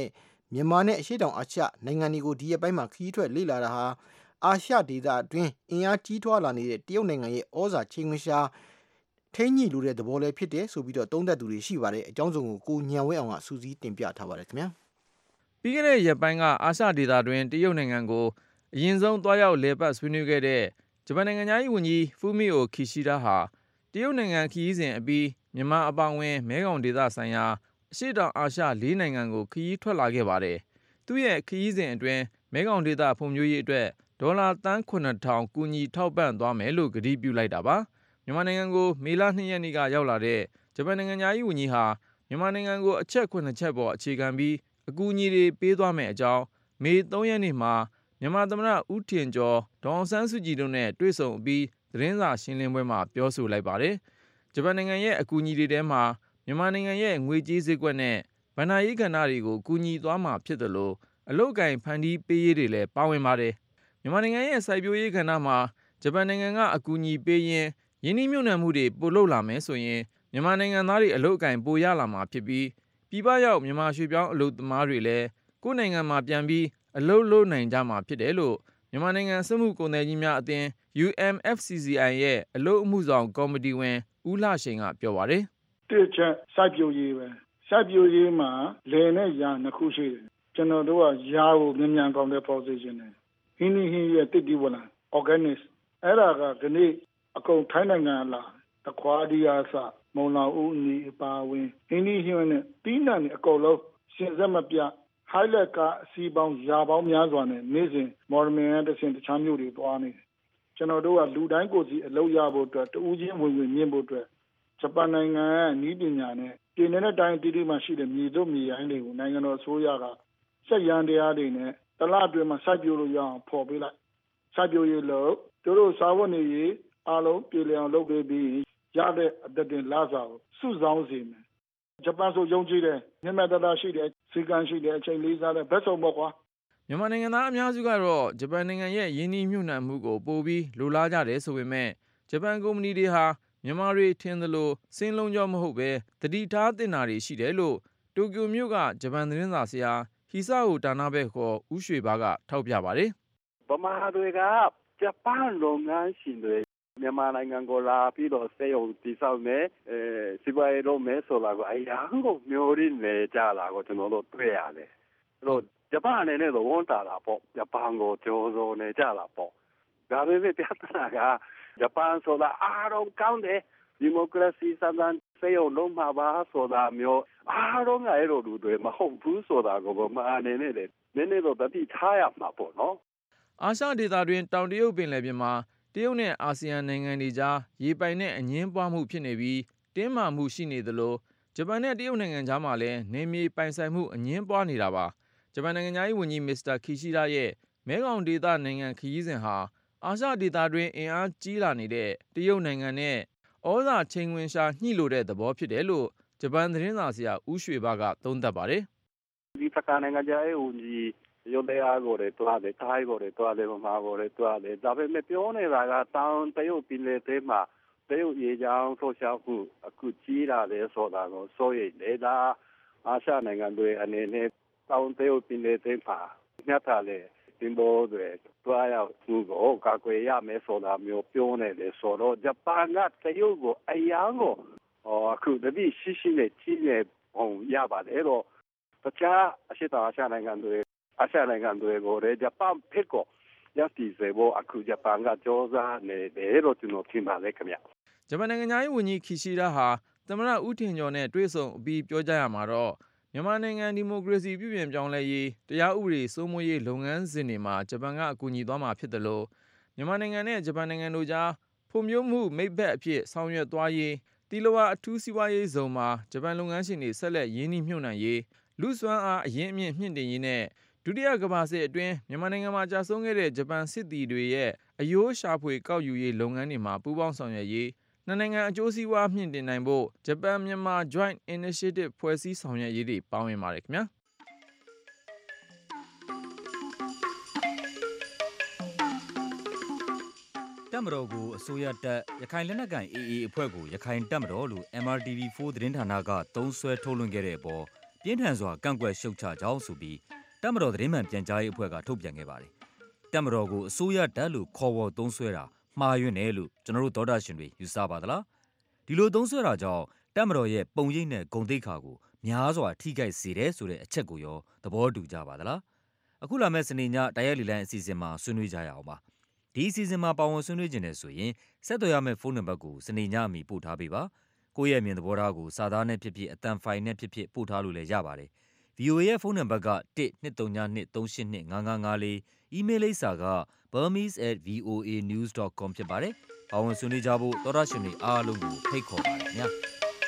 မြန်မာနဲ့အရှေ့တောင်အာရှနိုင်ငံတွေကိုဒီရက်ပိုင်းမှာခရီးထွက်လေ့လာတာဟာအာရှဒေသအတွင်းအင်အားကြီးထွားလာနေတဲ့တရုတ်နိုင်ငံရဲ့ဩဇာချိန်ခွင်ရှာထိန်းညှိလိုတဲ့သဘောလည်းဖြစ်တယ်ဆိုပြီးတော့သုံးသပ်သူတွေရှိပါတယ်အကြောင်းစုံကိုကိုညံဝဲအောင်ကစူးစီးတင်ပြထားပါတယ်ခင်ဗျာပြီးခဲ့တဲ့ရက်ပိုင်းကအာရှဒေသတွင်တရုတ်နိုင်ငံကိုအရင်ဆုံးတွားရောက်လေပတ်ဆွေးနွေးခဲ့တဲ့ဂျပန်နိုင်ငံသားဝန်ကြီးဖူမီအိုခီရှိဒါဟာတရုတ်နိုင်ငံခရီးစဉ်အပြီးမြန်မာအပောင်ဝင်မဲခေါင်ဒေသဆိုင်ရာအရှေ့တောင်အာရှလေးနိုင်ငံကိုခရီးထွက်လာခဲ့ပါတယ်သူ့ရဲ့ခရီးစဉ်အတွင်းမဲခေါင်ဒေသဖွံ့ဖြိုးရေးအတွက်ဒေါ်လာသန်းခုနှစ်ထောင်ကူညီထောက်ပံ့သွားမယ်လို့ကတိပြုလိုက်တာပါမြန်မာနိုင်ငံကိုမေလနှစ်ရက်နေ့ကရောက်လာတဲ့ဂျပန်နိုင်ငံသားဝန်ကြီးဟာမြန်မာနိုင်ငံကိုအချက်ခုနှစ်ချက်ပေါ်အခြေခံပြီးအကူအညီတွေပေးသွားမယ်အကြောင်းမေသုံးရက်နေ့မှာမြန်မာသမ္မတဦးထင်ကျော်ဒေါ်အောင်ဆန်းစုကြည်တို့နဲ့တွေ့ဆုံအပြီးသတင်းစာရှင်းလင်းပွဲမှာပြောဆိုလိုက်ပါတယ်ဂျပန်နိုင်ငံရဲ့အကူအညီတွေထဲမှာမြန်မာနိုင်ငံရဲ့ငွေကြေးဈေးကွက်နဲ့ဗဏ္ဍာရေးကဏ္ဍတွေကိုကူညီသွားမှာဖြစ်တယ်လို့အလုပ်အကင်ဖန်တီးပေးရေးတွေလည်းပါဝင်ပါတယ်မြန်မာနိုင်ငံရဲ့စိုက်ပျိုးရေးကဏ္ဍမှာဂျပန်နိုင်ငံကအကူအညီပေးရင်ယင်းနှိမ့်ညွတ်နှံမှုတွေပိုလုပ်လာမယ်ဆိုရင်မြန်မာနိုင်ငံသားတွေအလုပ်အကင်ပိုရလာမှာဖြစ်ပြီးပြည်ပရောက်မြန်မာရွှေ့ပြောင်းအလုပ်သမားတွေလည်းကိုယ့်နိုင်ငံမှာပြန်ပြီးအလုပ်လုပ်နိုင်ကြမှာဖြစ်တယ်လို့မြန်မာနိုင်ငံစက်မှုကုန်သည်ကြီးများအသင်း ယူ အမ် အက်ဖ် စီ စီ အိုင် ရဲ့အလုပ်အမှုဆောင်ကော်မတီဝင်ဦးလှရှိန်ကပြောပါတယ်တစ်ချက်စိုက်ပျိုးရေးပဲစိုက်ပျိုးရေးမှာလယ်နဲ့ယာနှစ်ခုရှိတယ်ကျွန်တော်တို့ကယာကိုမြန်မြန်ကောင်းတဲ့ position နဲ့ဟင်းဟင်းရဲ့တိတိဝလံ organic အဲ့ဒါကဒီနေ့အကုန်ထိုင်းနိုင်ငံလာတခွားဒီယာစမုံလာဦးနီအပါဝင်ဟင်းဟင်းနဲ့ပြီးနှံနေအကုန်လုံးရှင်စက်မပြhighlight ကအစီပေါင်းယာပေါင်းများစွာနဲ့နေ့စဉ်မော်ဒမင်ရဲ့တခြင်းတခြားမျိုးတွေသွားနေတယ်ကျွန်တော်တို့ကလူတိုင်းကိုယ်စီအလုပ်ရဖို့အတွက်တူးချင်းဝင်ဝင်မြင့်ဖို့အတွက်ဂျပန်နိုင်ငံရဲ့နည်းပညာနဲ့ပြည်내နဲ့တိုင်းတီးတီးမှရှိတဲ့မြေတို့မြေရိုင်းတွေကိုနိုင်ငံတော်အစိုးရကစက်ရန်တရားတွေနဲ့တလအတွင်းမှာစိုက်ပျိုးလို့ရအောင်ဖော်ပေးလိုက်စိုက်ပျိုးရေးလို့တို့တို့စားဝတ်နေရေးအားလုံးပြည်လည်အောင်လုပ်ပေးပြီးရတဲ့အသက်တင်လာစားကိုစုဆောင်းစေမယ်ဂျပန်ဆိုယုံကြည်တယ်မြတ်မြတ်တသားရှိတယ်စီကံရှိတယ်အချိန်လေးစားတယ်ဘက်ဆုံးပေါ့ကွာမြန်မာနိုင်ငံသားအများစုကတော့ဂျပန်နိုင်ငံရဲ့ယင်းနှိမ့်ညွတ်နှံမှုကိုပိုပြီးလိုလားကြတယ်ဆိုပေမဲ့ဂျပန်ကုမ္ပဏီတွေဟာမြန်မာတွေထင်သလိုစင်းလုံးကြောမဟုတ်ပဲတတိထားတင်တာတွေရှိတယ်လို့တိုကျိုမြို့ကဂျပန်သတင်းစာဆရာဟီဆာဟိုတာနာဘက်ခေါ်ဦးရွှေဘာကထောက်ပြပါတယ်ဗမာတွေကဂျပန်လုပ်ငန်းရှင်တွေမြန်မာနိုင်ငံကိုလာပြီးတော့စေယုံတည်ဆောက်နေအဲစီပွားရေးလုပ်မယ်ဆိုတာကိုအရာကိုမျိုးရင်းနေကြတာကိုကျွန်တော်တို့တွေ့ရတယ်အဲ့တော့ဂျပန်အနေနဲ့တော့ဝန်တာတာပေါ့ဂျပန်ကိုကြိုးစိုးနေကြတာပေါ့ဒါပေမဲ့ပြဿနာကဂျပန်ဆိုတာအားလုံးကောင်းတယ်ဒီမိုကရေစီစံတန်စေယုံလုံးမှာပါဆိုတာမျိုးအားလုံးကအဲ့လိုလူတွေမဟုတ်ဘူးဆိုတာကိုဗမာအနေနဲ့လည်းနည်းနည်းတော့တတိထားရမှာပေါ့နော်အာရှဒေသတွင်းတောင်တရုတ်ပင်လယ်ပြင်မှာတရုတ်နဲ့အာဆီယံနိုင်ငံတွေကြားရေပိုင်နဲ့အငင်းပွားမှုဖြစ်နေပြီးတင်းမာမှုရှိနေသလိုဂျပန်နဲ့တရုတ်နိုင်ငံကြားမှာလည်းနေမြေပိုင်ဆိုင်မှုအငင်းပွားနေတာပါဂျပန်နိုင်ငံသားဝန်ကြီးမစ္စတာခီရှိဒါရဲ့မဲခေါင်ဒေသနိုင်ငံခရီးစဉ်ဟာအာရှဒေသတွင်းအင်အားကြီးလာနေတဲ့တရုတ်နိုင်ငံနဲ့ဩဇာချိန်ခွင်ရှာညှိလို့တဲ့သဘောဖြစ်တယ်လို့ဂျပန်သတင်းစာဆရာဦးရွှေဘာကသုံးသပ်ပါတယ်ဒီပကနိုင်ငံသားရဲ့ဝန်ကြီးရုပ်တရားကိုလည်းတွားတယ်ထိုင်းကိုလည်းတွားတယ်ဗမာကိုလည်းတွားတယ်ဒါပေမဲ့ပြောနေတာကတောင်တရုတ်ပြည်လေထဲမှာတရုတ်ရေကြောင်းဆိုရှောက်ခုအခုကြီးလာတယ်ဆိုတာကိုစိုးရိမ်တယ်ဒါအာရှနိုင်ငံတွေအနေနဲ့တောင်တရုတ်ပြည်လေထဲမှာညတာလေတင်ပေါ်တွေတွားရောက်သူကိုကာကွယ်ရမယ်ဆိုတာမျိုးပြောနေတယ်ဆိုတော့ဂျပန်ကတရုတ်ကိုအရာကိုအခုတတိရှိရှိနဲ့ကြီးနေပုံရပါတယ်တော့တခြားအရှိတောင်အာရှနိုင်ငံတွေအာရှနိုင်ငံတွေကိုလည်းဂျပန်ဖက်ကိုရည်တည်စေဖို့အခုဂျပန်ကစ조사နေတယ်လို့ကျွန်တော်ထင်ပါတယ်ခင်ဗျဂျပန်နိုင်ငံသားဝန်ကြီးခီရှိဒါဟာသမ္မတဦးထင်ကျော်နဲ့တွေ့ဆုံအပြီးပြောကြရမှာတော့မြန်မာနိုင်ငံဒီမိုကရေစီပြုပြင်ပြောင်းလဲရေးတရားဥပဒေစိုးမိုးရေးလုပ်ငန်းစဉ်တွေမှာဂျပန်ကအကူအညီသွားမှာဖြစ်တယ်လို့မြန်မာနိုင်ငံနဲ့ဂျပန်နိုင်ငံတို့ကြားဖွံ့ဖြိုးမှုမိတ်ဘက်အဖြစ်ဆောင်ရွက်သွားရေးတီလဝါအထူးစီးပွားရေးဇုံမှာဂျပန်လုပ်ငန်းရှင်တွေဆက်လက်ရင်းနှီးမြှုပ်နှံရေးလူစွမ်းအားအရင်းအမြစ်မြင့်တင်ရေးနဲ့ဒုတိယကမ္ဘာစစ်အတွင်းမြန်မာနိုင်ငံမှာကြာဆုံးခဲ့တဲ့ဂျပန်စစ်သည်တွေရဲ့အယိုးရှာဖွေကောက်ယူရေးလုပ်ငန်းတွေမှာပူးပေါင်းဆောင်ရွက်ရေးနှစ်နိုင်ငံအကျိုးစီးပွားမြင့်တင်နိုင်ဖို့ဂျပန်မြန်မာ Joint Initiative ဖွဲ့စည်းဆောင်ရွက်ရေးတွေပါဝင်ပါတယ်ခင်ဗျာတပ်မတော်ကိုအစိုးရတပ်ရခိုင်လက်နက်ကိုင် အေးအေး အဖွဲ့ကိုရခိုင်တပ်မတော်လို့ အမ် အာർ တီ ဗီ ဖိုသတင်းဌာနကသုံးစွဲထုတ်လွှင့်ခဲ့တဲ့အပေါ်ပြင်းထန်စွာကန့်ကွက်ရှုတ်ချကြောင်းဆိုပြီးတပ်မတော်သတင်းမှန်ပြန်ကြားရေးအဖွဲ့ကထုတ်ပြန်ခဲ့ပါတယ်တပ်မတော်ကိုအစိုးရတပ်လို့ခေါ်ဝေါ်သုံးစွဲတာမှားယွင်းတယ်လို့ကျွန်တော်တို့သောတာရှင်တွေယူဆပါသလားဒီလိုသုံးစွဲတာကြောင့်တပ်မတော်ရဲ့ပုံရိပ်နဲ့ဂုဏ်သိက္ခာကိုများစွာထိခိုက်စေတယ်ဆိုတဲ့အချက်ကိုရောသဘောတူကြပါသလားအခုလာမယ့်စနေညတိုက်ရိုက်လီလိုင်းအစီအစဉ်မှာဆွေးနွေးကြရအောင်ပါဒီအစီအစဉ်မှာပါဝင်ဆွေးနွေးခြင်းနဲ့ဆိုရင်ဆက်သွယ်ရမယ့်ဖုန်းနံပါတ်ကိုစနေညအမီပို့ထားပေးပါကိုယ့်ရဲ့မြင်သဘောထားကိုစာသားနဲ့ဖြစ်ဖြစ်အတန်ဖိုင်နဲ့ဖြစ်ဖြစ်ပို့ထားလို့လည်းရပါတယ် ဗွီအိုအေ ရဲ့ဖုန်းနံပါတ်ကone two three two three two eight two five five fourအီးမေးလ်လိပ်စာက burmese at v o a news dot com ဖြစ်ပါတယ်။ပါဝင်ဆွေးနွေးကြဖို့သောတာရှင်တွေအားလုံးကိုဖိတ်ခေါ်ပါတယ်ခင်ဗျာ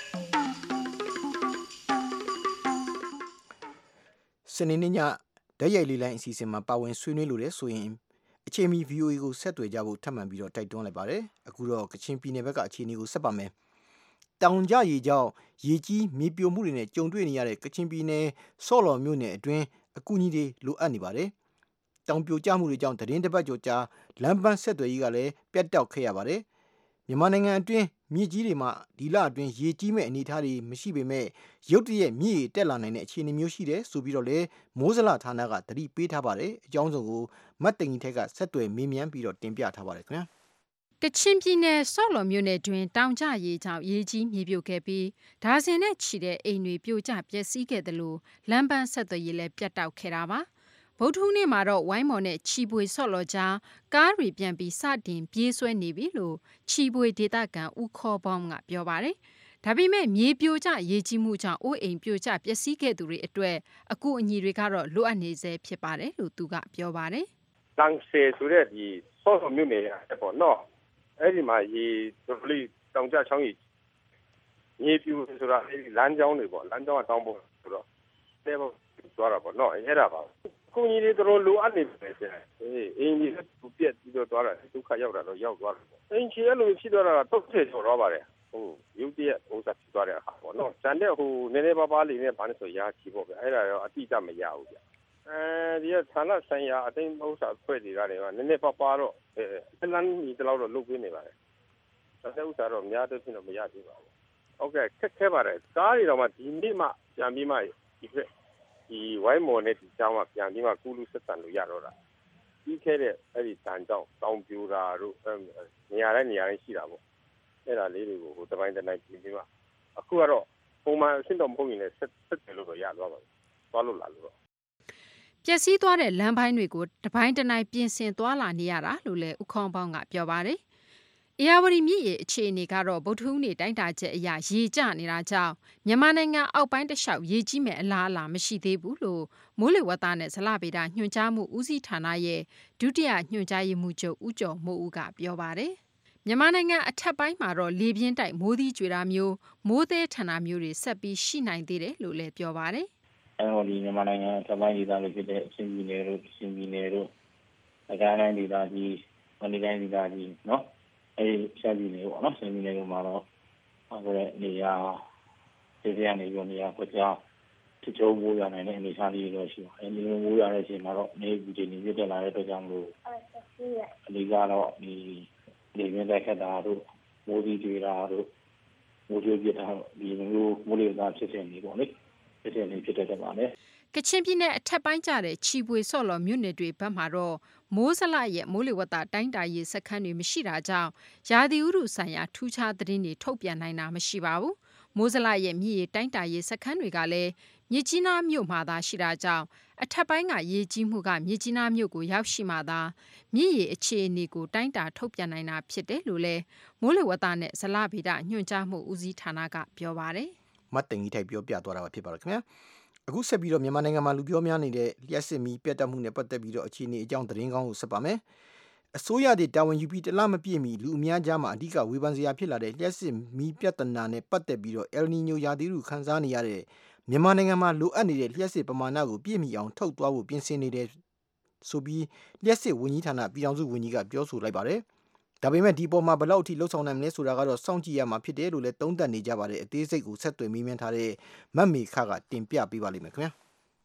။စနေနေ့ညဓာတ်ရိုက်လေးလိုင်းအစီအစဉ်မှာပါဝင်ဆွေးနွေးလို့ရဆိုရင်အချိန်မီ ဗွီအိုအေ ကိုဆက်သွယ်ကြဖို့ထပ်မံပြီးတော့တိုက်တွန်းလိုက်ပါတယ်။အခုတော့ကချင်ပြည်နယ်ဘက်ကအခြေအနေကိုဆက်ပါမယ်။တောင်ကျရေကြောင့်ရေကြီးမြေပြိုမှုတွေနဲ့ကြုံတွေ့နေရတဲ့ကချင်ပြည်နယ်ဆော့လော်မြို့နယ်အတွင်းအကူအညီတွေလိုအပ်နေပါတယ်။တောင်ပြိုကျမှုတွေကြောင့်သတင်းတစ်ပတ်ကျော်ကြာလမ်းပန်းဆက်သွယ်ရေးကလည်းပြတ်တောက်ခဲ့ရပါတယ်။မြန်မာနိုင်ငံအတွင်းမြေကြီးတွေမှာဒီလအတွင်းရေကြီးမဲ့အနေအထားတွေမရှိပေမဲ့ရုတ်တရက်မြေတက်လာနိုင်တဲ့အခြေအနေမျိုးရှိတယ်ဆိုပြီးတော့လေမိုးစလဌာနကသတိပေးထားပါတယ်။အကြောင်းစုံကိုမတ်တင်ကြီးထက်ကဆက်သွယ်မေးမြန်းပြီးတော့တင်ပြထားပါတယ်ခင်ဗျာ။ကချင်ပြည်နယ်ဆော့လော်မြို့နယ်တွင်တောင်ကျရေကြောင့်ရေကြီးမြေပြိုခဲ့ပြီးဒါဇင်နဲ့ချီတဲ့အိမ်တွေပြိုကျပျက်စီးခဲ့တယ်လို့လမ်းပန်းဆက်သွယ်ရေးလည်းပြတ်တောက်ခဲ့တာပါဗုဒ္ဓဟူးနေ့မှာတော့ဝိုင်းမော်နဲ့ချီပွေဆော့လော်ကြားကားတွေပြန်ပြီးစတင်ပြေးဆွဲနေပြီလို့ချီပွေဒေသခံဦးခေါ်ပေါင်းကပြောပါတယ်ဒါပေမဲ့မြေပြိုကျရေကြီးမှုကြောင့်အိုးအိမ်ပြိုကျပျက်စီးခဲ့သူတွေအတွက်အကူအညီတွေကတော့လိုအပ်နေစေဖြစ်ပါတယ်လို့သူကပြောပါတယ်လမ်းဆေဆိုတဲ့ဒီဆော့လော်မြို့နယ်ရဲ့ပေါ့နော်အဲ့ဒီမှာရေတော်တော်လေးတောင်ကျချောင်းကြီးမြေပြူဆိုတာလမ်းကြောင်းတွေပေါ့လမ်းကြောင်းကတောင်းဖို့ဆိုတော့တဲဖို့သွားတာပေါ့နော်အဲ့ဒါပါကိုကြီးတွေတော်လိုအပ်နေတယ်ဆရာအေးအင်းကြီးသူပြက်ပြီးတော့သွားတာဒုက္ခရောက်တာတော့ရောက်သွားတယ်အင်းကြီးအဲ့လိုဖြစ်သွားတာတော့ဆယ်ကျော်တော့ပါတယ်ဟုတ်ရုပ်တရက်ဥစ္စာဖြစ်သွားတဲ့အခါပေါ့နော်ဇန်တဲ့ဟိုနည်းနည်းပါးပါးလေးနဲ့ဘာလို့ဆိုရာချီပေါ့ဗျအဲ့ဒါရောအတိအကျမရဘူးဗျအဲဒီကဌာနဆိုင်ရာအသိဥစ္စာဖွဲ့နေတာတွေကနည်းနည်းပါးပါးတော့အဲလမ်းကြီးတလောက်တော့လုပ်ပေးနေပါတယ်ဒါတဲ့ဥစ္စာတော့များတော့ဖြစ်တော့မရသေးပါဘူးဟုတ်ကဲ့ခက်ခဲပါတယ်ကားတွေတော့မှဒီနေ့မှပြန်ပြီးမှဒီဖက်ဒီဝိုင်းမော်နဲ့ဒီကျောင်းကပြန်ပြီးမှကူးလူဆက်ဆံလို့ရတော့တာပြီးခဲ့တဲ့အဲ့ဒီတန်ကြောင်းတောင်ပြူတာတို့နေရာတိုင်းနေရာတိုင်းရှိတာပေါ့အဲ့ဒါလေးတွေကိုဟိုတပိုင်းတနိုင်ပြင်ပြီးမှအခုကတော့ပုံမှန်အဆင့်တော့မဟုတ်ရင်လည်းဆက်ဆက်တယ်လို့တော့ရသွားပါပြီသွားလို့လာလို့တော့ပျက်စီးသွားတဲ့လမ်းပိုင်းတွေကိုတပိုင်းတနိုင်ပြင်ဆင်သွားလာနေရတာလို့လည်းဦးခေါင်းပေါင်းကပြောပါတယ်။အေယာဝတီမြစ်ရေအခြေအနေကတော့ဗုဒ္ဓဟူးနေ့တိုင်းတာချက်အရရေကျနေတာကြောင့်မြန်မာနိုင်ငံအောက်ပိုင်းတစ်လျှောက်ရေကြီးမဲ့အလားအလာမရှိသေးဘူးလို့မိုးလေဝသနဲ့ဇလဗေဒညွှန်ကြားမှုဦးစီးဌာနရဲ့ဒုတိယညွှန်ကြားရေးမှူးချုပ်ဦးကျော်မိုးဦးကပြောပါတယ်။မြန်မာနိုင်ငံအထက်ပိုင်းမှာတော့လေပြင်းတိုက်မိုးသီးကြွေတာမျိုးမိုးသေးထန်တာမျိုးတွေဆက်ပြီးရှိနိုင်သေးတယ်လို့လည်းပြောပါတယ်။အဲဒီမြန်မာနိုင်ငံအထက်ပိုင်းဒေသတွေဖြစ်တဲ့အချင်းပြည်နယ်တို့ချင်းပြည်နယ်တို့အကြမ်းတိုင်းဒေသကြီးမန္တလေးတိုင်းဒေသကြီးနော်အဲဒီဆက်ပြည်နယ်ပေါ့နော်ဆက်ပြည်နယ်ကမှာတော့အခုလည်းနေရာဒီပြနေပြီးနေရာကွက်ကြားတချို့မိုးရနိုင်တဲ့အနေအထားလေးတွေရှိပါတယ်အဲဒီမိုးရတဲ့အချိန်မှာတော့နေပြည်တော်နေပြတက်လာတဲ့အတွက်ကြောင့်မလို့အဓိကတော့ဒီနေပြတက်ခက်တာတို့မိုးကြီးတွေတာတို့မိုးကြိုးပြတာဒီလိုမိုးလေဝသဖြစ်နေနေပေါ့လေဖြစ်နေဖြစ်တတ်ပါတယ်ကချင်ပြည်နယ်အထက်ပိုင်းကျတဲ့ချီပွေဆော့လော်မြို့နယ်တွေဘက်မှာတော့မိုးစလရဲ့မိုးလေဝသတိုင်းတာရေးစခန်းတွေမရှိတာကြောင့်ရာသီဥတုဆိုင်ရာထူးခြားသတင်းတွေထုတ်ပြန်နိုင်တာမရှိပါဘူးမိုးစလရဲ့မြစ်ရေတိုင်းတာရေးစခန်းတွေကလည်းမြစ်ကြီးနားမြို့မှာသာရှိတာကြောင့်အထက်ပိုင်းကရေကြီးမှုကမြစ်ကြီးနားမြို့ကိုရောက်ရှိမှသာမြစ်ရေအခြေအနေကိုတိုင်းတာထုတ်ပြန်နိုင်တာဖြစ်တယ်လို့လည်းမိုးလေဝသနဲ့ဇလဗေဒညွှန်ကြားမှုဦးစီးဌာနကပြောပါတယ်မတ်တင်ကြီးထိုက်ပြောပြသွားတာဖြစ်ပါတယ်ခင်ဗျာအခုဆက်ပြီးတော့မြန်မာနိုင်ငံမှာလူပြောများနေတဲ့လျှက်စစ်မီပြတ်တက်မှုနဲ့ပတ်သက်ပြီးတော့အခြေအနေအကြောင်းသတင်းကောင်းကိုဆက်ပါမယ်။အစိုးရတဲ့တာဝန်ယူပြီးတလားမပြည့်မီလူအများကြားမှာအဓိကဝေဖန်စရာဖြစ်လာတဲ့လျှက်စစ်မီပြတ်တနာနဲ့ပတ်သက်ပြီးတော့ El Niño ရာသီဥတုခန်းစားနေရတဲ့မြန်မာနိုင်ငံမှာလိုအပ်နေတဲ့လျှက်စစ်ပမာဏကိုပြည့်မီအောင်ထုတ်သွားဖို့ပြင်ဆင်နေတဲ့ဆိုပြီးလျှက်စစ်ဝန်ကြီးဌာနပြည်ထောင်စုဝန်ကြီးကပြောဆိုလိုက်ပါတယ်။ဒါပေမဲ့ဒီပေါ်မှာဘယ်လောက်အထိလှုပ်ဆောင်နိုင်မလဲဆိုတာကတော့စောင့်ကြည့်ရမှာဖြစ်တယ်လို့လည်းသုံးသပ်နေကြပါတယ်။အသေးစိတ်ကိုဆက်သွယ်မေးမြန်းထားတဲ့မတ်မေခကတင်ပြပေးပါလိမ့်မယ်ခင်ဗျာ။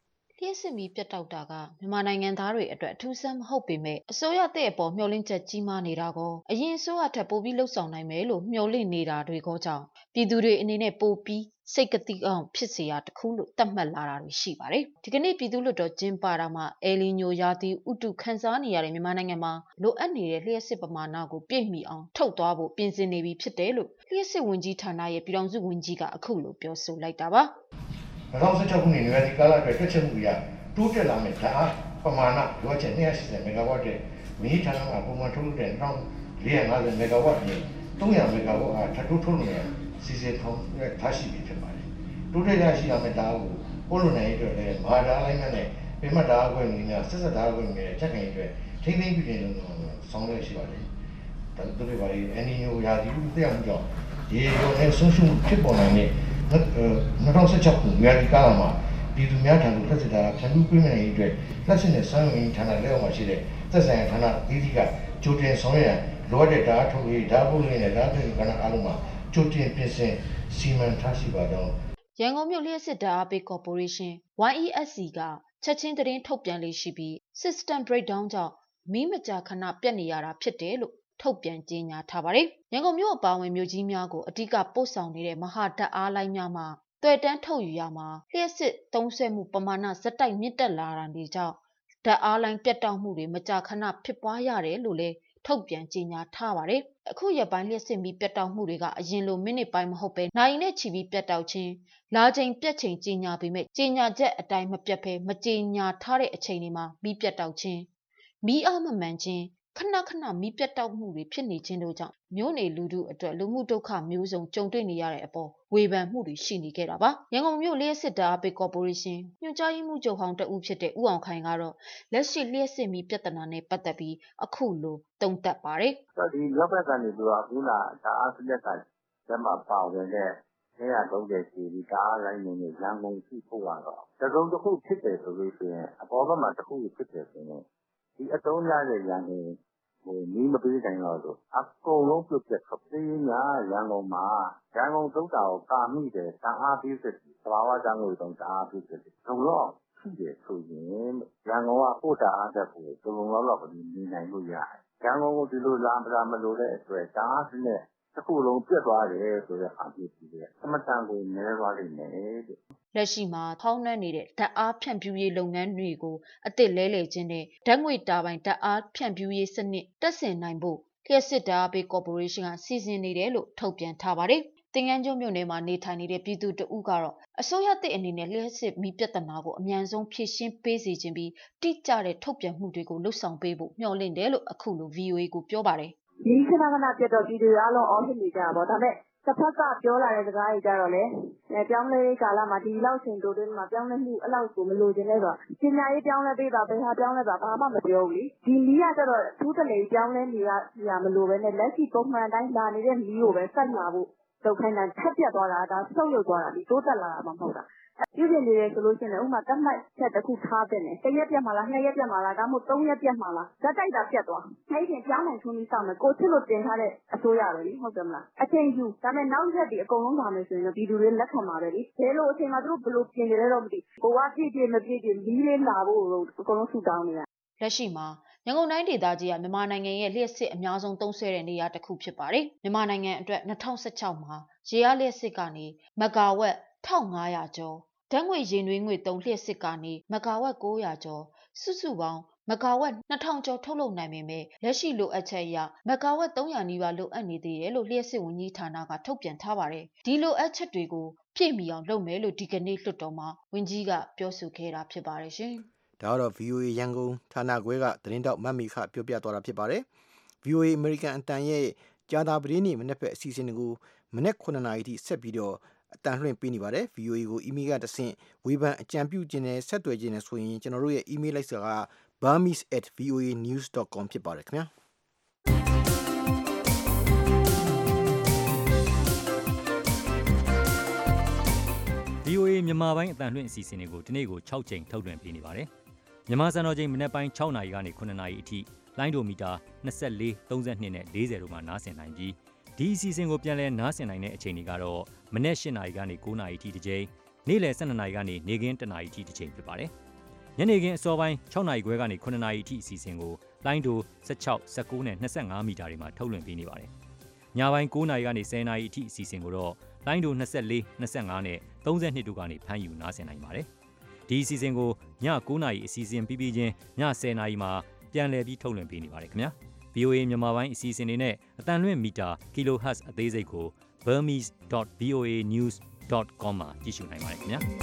လျှက်စစ်မီပြတ်တောက်တာကမြန်မာနိုင်ငံသားတွေအတွက်အထူးဆန်းမဟုတ်ပေမဲ့အစိုးရတဲ့အပေါ်မျှော်လင့်ချက်ကြီးမားနေတာကိုအရင်အစိုးရထက်ပိုပြီးလှုပ်ဆောင်နိုင်မယ်လို့မျှော်လင့်နေတာတွေကိုကြောင့်ပြည်သူတွေအနေနဲ့ပိုပြီးစိတ်ကတိအောင်ဖြစ်စေရတခုလို့သတ်မှတ်လာတာတွေရှိပါတယ်။ဒီကနေ့ပြည်သူ့လွှတ်တော်ကျင်းပတာမှာအဲလီညိုရာသီဥတုခန်းစားနေရတဲ့မြန်မာနိုင်ငံမှာလိုအပ်နေတဲ့လျှက်စစ်ပမာဏကိုပြည့်မီအောင်ထုတ်သွားဖို့ပြင်ဆင်နေပြီဖြစ်တယ်လို့လျှက်စစ်ဝန်ကြီးဌာနရဲ့ပြည်ထောင်စုဝန်ကြီးကအခုလိုပြောဆိုလိုက်တာပါ။၂၀၁၆ခုနှစ်နွေရာသီကာလအတွက်တွက်ချက်မှုအရတိုးတက်လာမယ့်ဓာတ်အားပမာဏလိုချင်၂၈၀မီဂါဝတ်တဲ့မီးဌာနမှာပုံမှန်ထုတ်လုပ်တဲ့၂၄၅၀မီဂါဝတ်နဲ့၃၀၀မီဂါဝတ်အားထပ်တိုးထုတ်လို့ရစီစဉ်ထောင်းထားရှိပြီဖြစ်ပါတယ်။တိုးတက်ရရှိလာမယ့်ဓာတ်အားကိုပို့လို့နိုင်တဲ့အတွက်လည်းမဟာဓာတ်လိုင်းနဲ့ပြမဓာတ်ခွင့်တွေနဲ့ဆက်ဆက်ဓာတ်ခွင့်တွေနဲ့ချက်ခင်အတွက်ထိမ့်သိမ့်ပြည်နေလို့ဆောင်ရွက်ရှိပါတယ်။ဒါတို့တွေပါလေအန်နီယိုရာသီဥတုကြောင့်ကြောင့်ရေရောနဲ့ဆုံးရှုံးဖြစ်ပေါ်နိုင်တဲ့၂၀၁၆ခုရာသီကာလမှာပြည်သူများထံသို့လက်စစ်တာဖြန့်ဖြူးပေးနိုင်တဲ့အတွက်လက်စစ်နဲ့စွမ်းရည်ဌာနလက်အောက်မှာရှိတဲ့သက်ဆိုင်ရာဌာနအသီးသီးကကြိုတင်ဆောင်ရွက်လိုအပ်တဲ့ဓာတ်ထုတ်ရေးဓာတ်ပုတ်လေးနဲ့ဓာတ်ထုတ်ကဏ္ဍအားလုံးမှာကြိုတင်ပြင်ဆင်စီမံထားရှိပါကြောင်းရန်ကုန်မြို့လျှက်စစ်ဓာတ်အားပေးကော်ပိုရေးရှင်း ဝိုင်း အီ အက်စ် စီ ကချက်ချင်းသတင်းထုတ်ပြန်လေးရှိပြီး System Breakdown ကြောင့်မီးမကြာခဏပြတ်နေရတာဖြစ်တယ်လို့ထုတ်ပြန်ကြေညာထားပါတယ်။ရန်ကုန်မြို့အပါအဝင်မြို့ကြီးများကိုအဓိကပို့ဆောင်နေတဲ့မဟာဓာတ်အားလိုင်းများမှာတွေ့တန်းထုတ်ယူရမှာလျှက်စစ်သုံးဆွဲမှုပမာဏဇက်တိုက်မြင့်တက်လာတာတွေကြောင့်ဓာတ်အားလိုင်းပြတ်တောက်မှုတွေမကြာခဏဖြစ်ပွားရတယ်လို့လည်းထုတ်ပြန်ကြေညာထားပါတယ်။အခုရက်ပိုင်းလျှက်စစ်မီပြတ်တောက်မှုတွေကအရင်လိုမိနစ်ပိုင်းမဟုတ်ပဲနိုင်နဲ့ချီပြီးပြတ်တောက်ခြင်းလာချိန်ပြတ်ချိန်ကြေညာပြီးမဲ့ကြေညာချက်အတိုင်းမပြတ်ဘဲမကြေညာထားတဲ့အချိန်တွေမှာမီးပြတ်တောက်ခြင်းမီးအားမမှန်ခြင်းခဏခဏမီးပြတ်တောက်မှုတွေဖြစ်နေခြင်းတို့ကြောင့်မြို့နေလူထုအတွက်လူမှုဒုက္ခမျိုးစုံကြုံတွေ့နေရတဲ့အပေါ်ဝေဖန်မှုတွေရှိနေခဲ့တာပါရန်ကုန်မြို့လျှက်စစ်ဓာတ်အားပေးကော်ပိုရေးရှင်းညွှန်ကြားရေးမှူးချုပ်ဟောင်းတဦးဖြစ်တဲ့ဦးအောင်ခိုင်ကတော့လက်ရှိလျှက်စစ်မီးပြဿနာနဲ့ပတ်သက်ပြီးအခုလိုတုံ့တက်ပါတယ်ဒီရောက်ဘက်ကနေသူကအခုလာဓာတ်အားစက်ကလက်မှာပါဝင်တဲ့၂၃၀စီဒီဓာတ်အားလိုင်းနေရန်ကုန်ရှိဖို့ကတော့တစုံတစ်ခုဖြစ်တယ်ဆိုလို့ရှိရင်အပေါ်ဘက်မှာတစ်ခုဖြစ်တယ်ဆိုရင်ဒီအတုံးရတဲ့ရန်ကုန်ဟိုမီးမပေးနိုင်တော့ဆိုအကုန်လုံးပြုတ်ပြတ်ခပြေးညာရန်ကုန်မှာရန်ကုန်သုတ်တာကိုကာမိတယ်ဓာတ်အားပေးစစ်သဘာဝဓာတ်ငွေတုံးဓာတ်အားပေးစစ်လုံတော့ရှိတယ်ဆိုရင်ရန်ကုန်ကပို့ဓာတ်အားသက်ကိုလုံလောက်လောက်နေနိုင်လို့ရတယ်ရန်ကုန်ကိုဒီလိုလာမလာမလို့တဲ့အတွက်ဓာတ်အားစနဲ့တစ်ခုလုံးပြတ်သွားတယ်ဆိုတဲ့အားပြည့်ပြီးတယ်အမတန်ကိုနည်းသွားလိမ့်မယ်တဲ့လက်ရှိမှာထောင်းနှံ့နေတဲ့ဓာတ်အားဖြန့်ဖြူးရေးလုပ်ငန်းတွေကိုအသစ်လဲလှယ်ခြင်းနဲ့ဓာတ်ငွေတာပိုင်ဓာတ်အားဖြန့်ဖြူးရေးစနစ်တက်ဆင်နိုင်ဖို့လျှက်စစ်ဓာတ်အားပေးကော်ပိုရေးရှင်းကစီစဉ်နေတယ်လို့ထုတ်ပြန်ထားပါတယ်။တင်ငန်းကျွန်းမြို့နယ်မှာနေထိုင်နေတဲ့ပြည်သူတအုပ်ကတော့အစိုးရသစ်အနေနဲ့လျှက်စစ်မီးပြဿနာကိုအမြန်ဆုံးဖြေရှင်းပေးစီခြင်းပြီးတိကျတဲ့ထုတ်ပြန်မှုတွေကိုလှုပ်ဆောင်ပေးဖို့မျှော်လင့်တယ်လို့အခုလို ဗီအိုအေ ကိုပြောပါတယ်။ဒီခဏခဏပြတ်တော့ပြည်သူအားလုံးအော်ဟစ်နေကြတာပေါ့ဒါပေမဲ့တစ်ဖက်ကပြောလာတဲ့စကားကြီးကြတော့လေအဲပြောင်းလဲကာလမှာဒီလောက်ချိန်တိုးတွင်းမှာပြောင်းလဲမှုအဲ့လောက်ကိုမလိုချင်လဲဆိုတော့ပညာရေးပြောင်းလဲပေးတာဘယ်ဟာပြောင်းလဲပါဘာမှမပြောဘူးလေဒီလီးကကြတော့သူ့တလေပြောင်းလဲနေရမလိုပဲနဲ့လက်ရှိပုံမှန်တိုင်းလာနေတဲ့လီးကိုပဲဆက်လာဖို့လုပ်ခိုင်းတာထက်ပြတ်သွားတာဒါဆုတ်ယုတ်သွားတာဒီတိုးတက်လာတာမှမဟုတ်တာပြုပြင်နေတယ်ဆိုလို့ရှိရင်ဥပမာတတ်မှတ်ချက်တစ်ခုထားတဲ့နဲ့တစ်ရက်ပြတ်မှာလားနှစ်ရက်ပြတ်မှာလားဒါမှမဟုတ်သုံးရက်ပြတ်မှာလားဓာတ်တိုက်တာပြတ်သွားအဲ့ဒီပြောင်းနိုင်ထုံးပြီးစောင့်မယ်ကိုချစ်လို့တင်ထားတဲ့အစိုးရပဲလေဟုတ်တယ်မလားအချိန်ယူဒါပေမဲ့နောက်ရက်ဒီအကုန်လုံးပါမယ်ဆိုရင်တော့ပြည်သူတွေလက်ခံပါပဲလေဘယ်လိုအချိန်မှာသူတို့ဘယ်လိုပြင်နေလဲတော့မသိဘူးဘဝပြည့်ပြည့်မပြည့်ပြည့်လီးလေးလာဖို့အကုန်လုံးဆူတောင်းနေတာလက်ရှိမှာရန်ကုန်တိုင်းဒေသကြီးကမြန်မာနိုင်ငံရဲ့လျှက်စစ်အများဆုံးသုံးစွဲတဲ့နေရာတစ်ခုဖြစ်ပါတယ်မြန်မာနိုင်ငံအတွက်၂၀၁၆မှာရေအားလျှက်စစ်ကနေမဂါဝက်၁၅၀၀ကျော်ဓာတ်ငွေရေနွေးငွေသုံးလျှက်စစ်ကနေမဂါဝက်၉၀၀ကျော်စုစုပေါင်းမဂါဝက်၂ထောင်ကျော်ထုတ်လုပ်နိုင်ပေမဲ့လက်ရှိလိုအပ်ချက်အရမဂါဝက်၃၀၀နီးပါးလိုအပ်နေသေးတယ်လို့လျှက်စစ်ဝန်ကြီးဌာနကထုတ်ပြန်ထားပါတယ်ဒီလိုအပ်ချက်တွေကိုဖြည့်မီအောင်လုပ်မယ်လို့ဒီကနေ့လွှတ်တော်မှာဝန်ကြီးကပြောဆိုခဲ့တာဖြစ်ပါတယ်ရှင်ဒါကတော့ ဗီအိုအေ ရန်ကုန်ဌာနခွဲကသတင်းတောက်မတ်မီခပြောပြသွားတာဖြစ်ပါတယ် ဗီအိုအေ American အတန်ရဲ့ကြာသာပတင်းနေ့မနေ့ဖက်အစီအစဉ်တွေကိုမနေ့ခုနှစ်နာရီထိဆက်ပြီးတော့အတန်လွှင့်ပေးနေပါတယ် ဗီအိုအေ ကိုအီးမေးလ်ကတဆင့်ဝေဖန်အကြံပြုခြင်းနဲ့ဆက်သွယ်ခြင်းနဲ့ဆိုရင်ကျွန်တော်တို့ရဲ့အီးမေးလ်လိုက်စာက burmese at voa news dot com ဖြစ်ပါတယ်ခင်ဗျာဗီအိုအေ မြန်မာပိုင်းအတန်လွှင့်အစီအစဉ်တွေကိုဒီနေ့ကို၆ချိန်ထုတ်လွှင့်ပေးနေပါတယ်မြန်မာစံတော်ချိန်မနေ့ပိုင်း၆နာရီကနေခုနှစ်နာရီအထိလိုင်းဒိုမီတာ၂၄ ၃၂နဲ့၄၀တို့မှာနားဆင်နိုင်ပြီးဒီအစီအစဉ်ကိုပြန်လည်နားဆင်နိုင်တဲ့အချိန်တွေကတော့မနေ့၈နာရီကနေ၉နာရီအထိတစ်ချိန်နေ့လယ်၁၂နာရီကနေနေ့ခင်း၁နာရီအထိတစ်ချိန်ဖြစ်ပါတယ်ညနေခင်းအစောပိုင်း၆နာရီခွဲကနေခုနှစ်နာရီအထိအစီအစဉ်ကိုလိုင်းဒို၁၆ ၁၉နဲ့၂၅မီတာတွေမှာထုတ်လွှင့်ပေးနေပါတယ်။ညပိုင်း၉နာရီကနေ၁၀နာရီအထိအစီအစဉ်ကိုတော့လိုင်းဒို၂၄ ၂၅နဲ့၃၂တို့ကနေဖမ်းယူနားဆင်နိုင်ပါတယ်။ဒီအစီအစဉ်ကိုည၉နာရီအစီအစဉ်ပြီးပြီးချင်းည၁၀နာရီမှာပြန်လည်ပြီးထုတ်လွှင့်ပေးနေပါတယ်ခင်ဗျာ။ဗွီအိုအေ မြန်မာပိုင်းအစီအစဉ်တွေနဲ့အတန်လွင့်မီတာ kilohertz အသေးစိတ်ကို burmese dot v o a news dot com မှာကြည့်ရှုနိုင်ပါတယ်ခင်ဗျာ။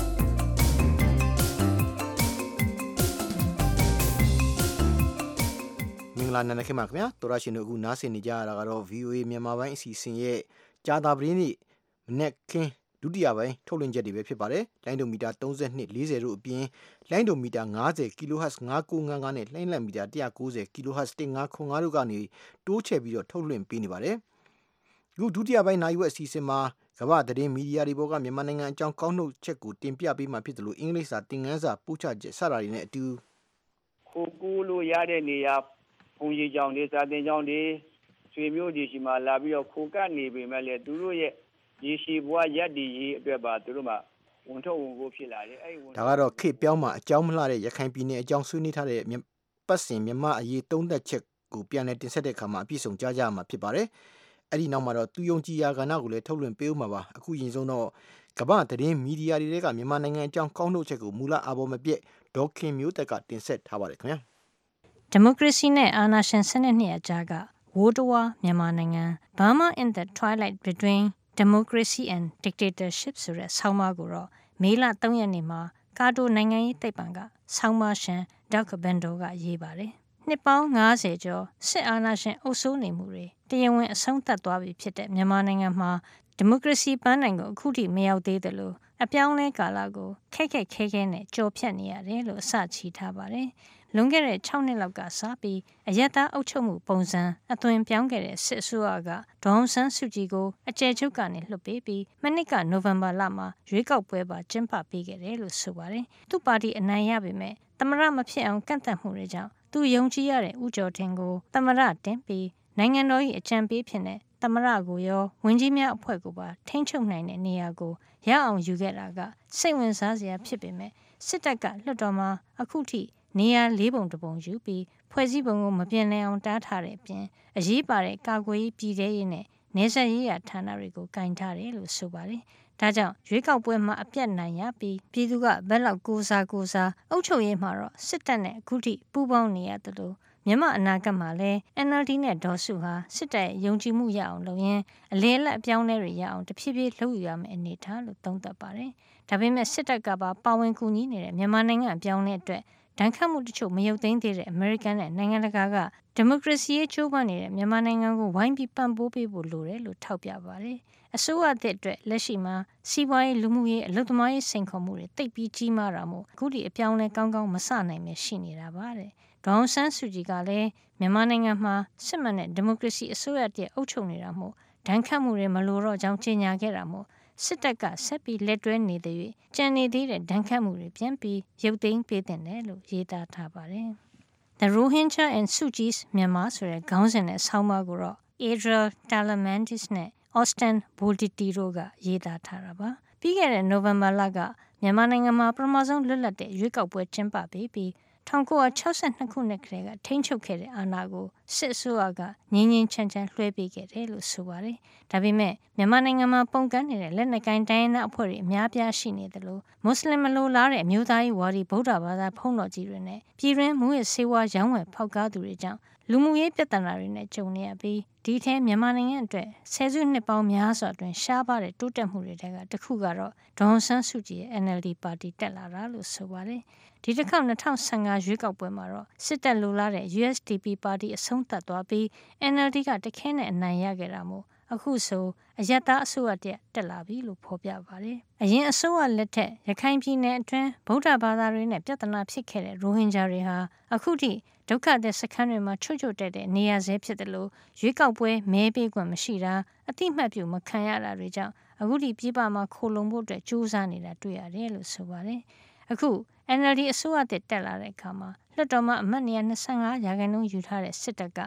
မင်္ဂလာနံနက်ခင်းပါခင်ဗျာတော်ရရှင်တို့အခုနားဆင်နေကြရတာကတော့ ဗွီအိုအေ မြန်မာပိုင်းအစီအစဉ်ရဲ့ကြာတာပရင်းနေ့မနေ့ကင်းဒုတိယပိုင်းထုတ်လွှင့်ချက်တွေပဲဖြစ်ပါတယ်လိုင်းဒိုမီတာ၃၂ ၄၀တို့အပြင်လိုင်းဒိုမီတာ၅၀ kilohertz ၅၉၅၅နဲ့လိုင်းလံမီတာ၁၉၀ kilohertz ၁၅ခွန်၅တို့ကနေတိုးချဲ့ပြီးတော့ထုတ်လွှင့်ပေးနေပါတယ်အခုဒုတိယပိုင်းနိုင်ဝက်အစီအစဉ်မှာကမ္ဘာသတင်းမီဒီယာတွေပေါ်ကမြန်မာနိုင်ငံအကြောင်းကောင်းနှုတ်ချက်ကိုတင်ပြပေးမှဖြစ်တယ်လို့အင်္ဂလိပ်စာသင်ခန်းစာပို့ချချက်စတာတွေနဲ့အတူခိုးကူးလို့ရတဲ့နေရာဘုံကြီးကြောင်တွေစာတင်ကြောင်တွေဆွေမျိုးတွေရှိမှလာပြီးတော့ခိုကနေပေမဲ့လည်းသူတို့ရဲ့ရေရှည်ဘဝရက်တည်ရေးအတွက်ပါသူတို့မှဝန်ထုတ်ဝန်ကိုဖြစ်လာတယ်အဲ့ဒါကတော့ခေပြောင်းမှာအကြောင်းမလှတဲ့ရခိုင်ပြည်နယ်အကြောင်းဆွေးနွေးထားတဲ့ပတ်စင်မြန်မာအရေးသုံးသက်ချက်ကိုပြန်လည်တင်ဆက်တဲ့အခါမှာအပြည့်စုံကြားကြရမှာဖြစ်ပါတယ်အဲ့ဒီနောက်မှာတော့သူယုံကြည်ရာကဏ္ဍကိုလည်းထုတ်လွှင့်ပေးဦးမှာပါအခုရင်ဆုံးတော့ကမ္ဘာသတင်းမီဒီယာတွေကမြန်မာနိုင်ငံအကြောင်းကောင်းနှုတ်ချက်ကိုမူလအပေါ်မပြည့်ဒေါက်ခင်မျိုးသက်ကတင်ဆက်ထားပါတယ်ခင်ဗျာဒီမိုကရေစီနဲ့အာဏာရှင်စနစ်နှစ်အကြားကဝိုးတဝါမြန်မာနိုင်ငံ Burma in the Twilight Between Democracy and Dictatorship ဆိုတဲ့ဆောင်းပါးကိုတော့မေလ၃ရက်နေ့မှာကာတိုနိုင်ငံရေးသိပ္ပံကဆောင်းပါးရှင်ဒေါက်ဘန်ဒိုကရေးပါတယ်နှစ်ပေါင်း၅၀ကျော်စစ်အာဏာရှင်အုပ်စိုးနေမှုတွေတရားဝင်အဆုံးသတ်သွားပြီဖြစ်တဲ့မြန်မာနိုင်ငံမှာဒီမိုကရေစီပန်းနိုင်ကိုအခုထိမရောက်သေးသလိုအပြောင်းလဲကာလကိုခက်ခက်ခဲခဲနဲ့ကြော်ဖြတ်နေရတယ်လို့အစချီထားပါတယ်လွန်ခဲ့တဲ့၆နှစ်လောက်ကစပြီးအယက်သားအုပ်ချုပ်မှုပုံစံအသွင်ပြောင်းခဲ့တဲ့စစ်အစိုးရကဒေါအောင်ဆန်းစုကြည်ကိုအကျယ်ချုပ်ကနေလွှတ်ပေးပြီးမနှစ်ကနိုဝင်ဘာလမှာရွေးကောက်ပွဲပါကျင်းပပေးခဲ့တယ်လို့ဆိုပါတယ်သူ့ပါတီအနိုင်ရပေမဲ့သမရမဖြစ်အောင်ကန့်သတ်မှုတွေကြောင့်သူယုံကြည်ရတဲ့ဦးကျော်တင်ကိုသမရတင်ပြီးနိုင်ငံတော်၏အကြံပေးဖြစ်တဲ့သမရကိုရောဝန်ကြီးများအဖွဲ့ကိုပါထိန်းချုပ်နိုင်တဲ့နေရာကိုရအောင်ယူခဲ့တာကစိတ်ဝင်စားစရာဖြစ်ပေမဲ့စစ်တပ်ကလွှတ်တော်မှာအခုထိနေရာလေးပုံတစ်ပုံယူပြီးဖွဲ့စည်းပုံကိုမပြင်လည်အောင်တားထားတဲ့အပြင်အရေးပါတဲ့ကာကွယ်ရေးပြည်ထရေးနဲ့နေဆက်ရေးရာဌာနတွေကိုကင်ထားတယ်လို့ဆိုပါတယ်။ဒါကြောင့်ရွေးကောက်ပွဲမှာအပြတ်နိုင်ရပြီးပြည်သူကဘက်လောက်ကိုစားကိုစားအုပ်ချုပ်ရေးမှာတော့စစ်တပ်နဲ့အခုထိပူးပေါင်းနေရတယ်လို့မြန်မာအနာဂတ်မှာလည်း N L D နဲ့ဒေါ်စုဟာစစ်တပ်ယုံကြည်မှုရအောင်လုပ်ရင်းအလဲလက်အပြောင်းလဲတွေရအောင်တဖြည်းဖြည်းလှုပ်ယူရမယ့်အနေအထားလို့သုံးသပ်ပါတယ်။ဒါပေမဲ့စစ်တပ်ကပါပါဝင်ကူညီနေတဲ့မြန်မာနိုင်ငံအပြောင်းလဲအတွက်ဒဏ်ခတ်မှုတချို့မရုပ်သိမ်းသေးတဲ့အမေရိကန်နဲ့နိုင်ငံတကာကဒီမိုကရေစီရေးချိုးပမ်းနေတဲ့မြန်မာနိုင်ငံကိုဝိုင်းပြီးပံ့ပိုးပေးဖို့လိုတယ်လို့ထောက်ပြပါတယ်။အစိုးရအသစ်အတွက်လက်ရှိမှာစီးပွားရေးလူမှုရေးအလုပ်သမားရေးစိန်ခေါ်မှုတွေတိတ်ပြီးကြီးမားတာမို့အခုဒီအပြောင်းလဲကောင်းကောင်းမစနိုင်ပဲရှိနေတာပါတဲ့။ဒေါအောင်ဆန်းစုကြည်ကလည်းမြန်မာနိုင်ငံမှာစစ်မှန်တဲ့ဒီမိုကရေစီအစိုးရတည်းအုပ်ချုပ်နေတာမို့ဒဏ်ခတ်မှုတွေမလိုတော့ကြောင်းကြေညာခဲ့တာမို့စစ်တပ်ကဆက်ပြီးလက်တွဲနေတဲ့၍ကြံနေသေးတဲ့ဒဏ်ခတ်မှုတွေပြန်ပြီးရုပ်သိမ်းပေးတင်တယ်လို့ရေးသားထားပါတယ်။ The Rohingya and Suji's Myanmar ဆိုတဲ့ခေါင်းစဉ်နဲ့ဆောင်းပါးကိုတော့ Adriel Talamandis နဲ့ Austin Bolditi တို့ကရေးသားထားတာပါ။ပြီးခဲ့တဲ့နိုဝင်ဘာလကမြန်မာနိုင်ငံမှာပထမဆုံးလွတ်လပ်တဲ့ရွေးကောက်ပွဲကျင်းပပေးပြီး၁၉၆၂ခုနှစ်ကတည်းကထိန်းချုပ်ခဲ့တဲ့အာဏာကိုစစ်အစိုးရကငြင်းငြင်းချမ်းချမ်းလွှဲပေးခဲ့တယ်လို့ဆိုပါတယ်။ဒါပေမဲ့မြန်မာနိုင်ငံမှာပုံကန်းနေတဲ့လက်နက်ကိုင်တိုင်းရင်းသားအဖွဲ့တွေအများပြားရှိနေတယ်လို့မွတ်စလင်မလိုလားတဲ့အမျိုးသားရေးဝါဒီဗုဒ္ဓဘာသာဖုံးတော်ကြီးတွေနဲ့ပြည်တွင်းမူရစေဝါရောင်းဝယ်ဖောက်ကားသူတွေကြောင့်လူမှုရေးပြဿနာတွေနဲ့ကြုံနေရပြီးဒီထဲမြန်မာနိုင်ငံအတွက်ဆယ်စုနှစ်ပေါင်းများစွာအတွင်းရှားပါတဲ့တိုးတက်မှုတွေကတစ်ခုကတော့ဒေါအောင်ဆန်းစုကြည်ရဲ့ N L D ပါတီတက်လာတာလို့ဆိုပါတယ်။ဒီတစ်ခေါက်၂၀၁၅ရွေးကောက်ပွဲမှာတော့စစ်တပ်လိုလားတဲ့ U S D P ပါတီအဆုံးသတ်သွားပြီး N L D ကတခဲနဲ့အနိုင်ရခဲ့တာမို့အခုဆိုအယက်သားအစိုးရတက်တက်လာပြီလို့ဖော်ပြပါတယ်။အရင်အစိုးရလက်ထက်ရခိုင်ပြည်နယ်အတွင်းဗုဒ္ဓဘာသာတွေနဲ့ပြဿနာဖြစ်ခဲ့တဲ့ရိုဟင်ဂျာတွေဟာအခုထိဒုက္ခသည်စခန်းတွေမှာချွတ်ချွတ်တက်တဲ့နေရာဆဲဖြစ်တယ်လို့ရွေးကောက်ပွဲမဲပေးခွင့်မရှိတာအတိမတ်ပြုမခံရတာတွေကြောင့်အခုထိပြည်ပမှာခိုလုံဖို့အတွက်ကြိုးစားနေတာတွေ့ရတယ်လို့ဆိုပါတယ်။အခု N L D အစိုးရတက်တက်လာတဲ့အခါမှာလွှတ်တော်မှာအမတ်နေရာ၂၅ရာခိုင်နှုန်းယူထားတဲ့စစ်တပ်ကပ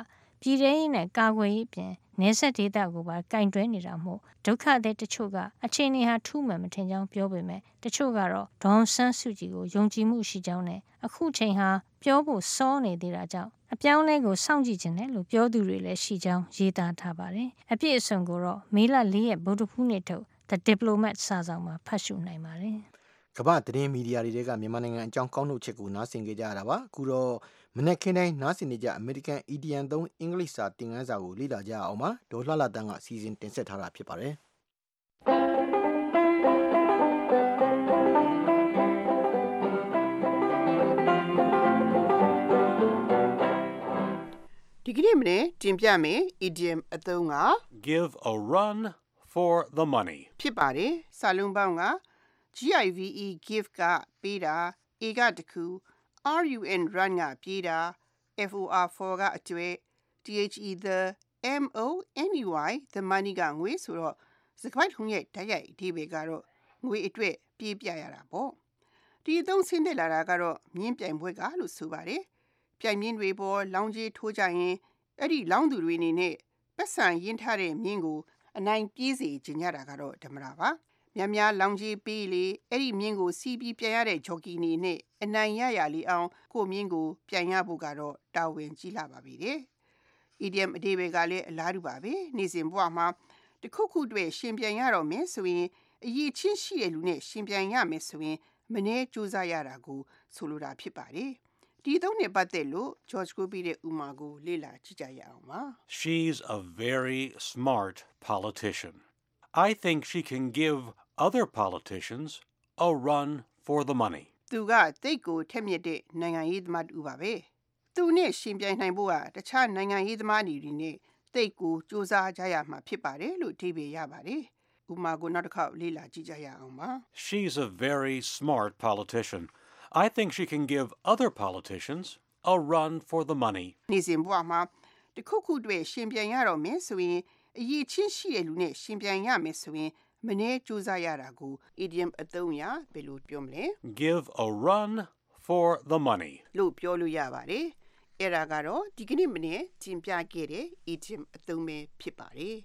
ပြည်ထရေးနဲ့ကာကွယ်ရေးပြင်နေဆက်ဒေသကိုပါကင်တွဲနေတာမို့ဒုက္ခသည်တချို့ကအခြေအနေဟာထူးမှန်မထင်ကြောင်းပြောပေမဲ့တချို့ကတော့ဒေါန်ဆန်းစုကြည်ကိုယုံကြည်မှုရှိကြောင်းနဲ့အခုချိန်ဟာပြောဖို့စောနေသေးတာကြောင့်အပြောင်းလဲကိုစောင့်ကြည့်ခြင်းနဲ့လို့ပြောသူတွေလည်းရှိကြောင်းရေးသားထားပါတယ်အပြည့်အစုံကိုတော့မေလ၄ရက်ဗုဒ္ဓဖူးနေ့ထုတ် The Diplomat စာဆောင်မှာဖတ်ရှုနိုင်ပါတယ်ကမ္ဘာသတင်းမီဒီယာတွေကမြန်မာနိုင်ငံအကြောင်းကောင်းထုတ်ချက်ကိုနားဆင်ကြကြရတာပါအခုတော့မနေ့ကနေ့နားဆင်နေကြအမေရိကန် E D M သုံးအင်္ဂလိပ်စာသင်ခန်းစာကိုလေ့လာကြအောင်ပါဒေါ်လှလှတန်းကစီစဉ်တင်ဆက်ထားတာဖြစ်ပါတယ်ဒီကနေ့မနေ့တင်ပြမယ် idiom အသုံးက give a run for the money ဖြစ်ပါတယ်စာလုံးပေါင်းက give give ကပေးတာ a ကတခု run run ကပြေးတာ for for ကအကျွဲ the money the money ကငွေဆိုတော့စကားထုံးရဲ့ဓာတ်ရိုက်အဓိပ္ပာယ်ကတော့ငွေအတွက်ပြေးပြရတာပေါ့ဒီအသုံးဆင်းသက်လာတာကတော့မြင်းပြိုင်ပွဲကလို့ဆိုပါတယ်ပြိုင်မြင်းတွေပေါ်လောင်းကြီးထိုးကြရင်အဲ့ဒီလောင်းသူတွေအနေနဲ့ပတ်စံရင်းထားတဲ့မြင်းကိုအနိုင်ပြေးစေချင်ကြတာကတော့ဓမ္မတာပါများများလောင်းကြီးပေးလေအဲ့ဒီမြင်းကိုစီးပြီးပြန်ရတဲ့ဂျော်ကီနေနဲ့အနိုင်ရရလေးအောင်ကိုမြင်းကိုပြန်ရဖို့ကတော့တာဝန်ကြီးလာပါပြီတဲ့ idiom အဓိပ္ပာယ်ကလည်းအလားတူပါပဲနေ့စဉ်ဘဝမှာတခုခုတွေရှင်ပြန်ရတော့မယ်ဆိုရင်အရေးချင်းရှိတဲ့လူနဲ့ရှင်ပြန်ရမယ်ဆိုရင်မနှဲစူးစမ်းရတာကိုဆိုလိုတာဖြစ်ပါတယ်ဒီသုံးနဲ့ပတ်သက်လို့ George ကိုပြီးတဲ့ဥမာကိုလေ့လာကြည့်ကြရအောင်ပါ She's a very smart politician. I think she can give other politicians a run for the money. သူကတိတ်ကိုထက်မြက်တဲ့နိုင်ငံရေးသမားတူပါပဲသူနဲ့ရှင်ပြိုင်နိုင်ဖို့ကတခြားနိုင်ငံရေးသမားတွေနဲ့တိတ်ကိုစူးစမ်းကြရမှာဖြစ်ပါတယ်လို့အဓိပ္ပာယ်ရပါတယ်ဥမာကိုနောက်တစ်ခေါက်လေ့လာကြည့်ကြရအောင်ပါ She's a very smart politician. I think she can give other politicians a run for the money. နေ့စဉ်ဘဝမှာတခုခုတွေရှင်ပြိုင်ရတော့မယ်ဆိုရင်အရေးချင်းရှိတဲ့လူနဲ့ရှင်ပြိုင်ရမယ်ဆိုရင်မနှဲစူးစမ်းရတာကို idiom အသုံးအရဘယ်လိုပြောမလဲ Give a run for the money. လို့ပြောလို့ရပါတယ်အဲ့ဒါကတော့ဒီကနေ့မနေ့တင်ပြခဲ့တဲ့ idiom အသုံးပဲဖြစ်ပါတယ်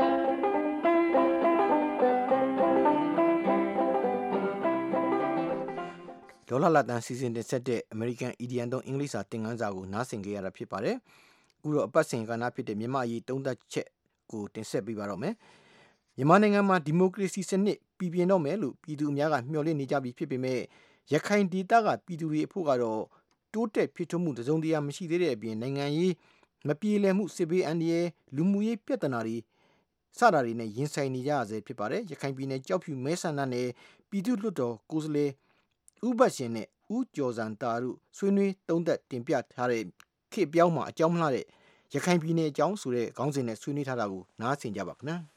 ဒေါ်လာလာတန်စီစဉ်တင်ဆက်တဲ့ American Idiom သုံးအင်္ဂလိပ်စာသင်ခန်းစာကိုနားဆင်ကြရတာဖြစ်ပါတယ်။အခုတော့အပတ်စဉ်ကဏ္ဍဖြစ်တဲ့မြန်မာရေးသုံးသပ်ချက်ကိုတင်ဆက်ပေးပါတော့မယ်။မြန်မာနိုင်ငံမှာဒီမိုကရေစီစနစ်ပြည်ပြင်းတော့မယ်လို့ပြည်သူအများကမျှော်လင့်နေကြပြီဖြစ်ပေမဲ့ရခိုင်ဒေသကပြည်သူတွေအဖို့ကတော့တိုးတက်ဖြစ်ထွန်းမှုတစုံတရာမရှိသေးတဲ့အပြင်နိုင်ငံရေးမပြေလည်မှုစစ်ဘေးအန္တရာယ်လူမှုရေးပြဿနာတွေစတာတွေနဲ့ရင်ဆိုင်နေကြရဆဲဖြစ်ပါတယ်။ရခိုင်ပြည်နယ်ကြောက်ဖြူမဲဆန္ဒနယ်ပြည်သူ့လွှတ်တော်ကိုယ်စားလှယ်ဥပတ်ရှင်နဲ့ဦးကျော်စံတာတို့ဆွေးနွေးသုံးသပ်တင်ပြထားတဲ့ခေတ်ပြောင်းမှာအကြောင်းမလှတဲ့ရခိုင်ပြည်နယ်အကြောင်းဆိုတဲ့ခေါင်းစဉ်နဲ့ဆွေးနွေးထားတာကိုနားဆင်ကြပါခင်ဗျာ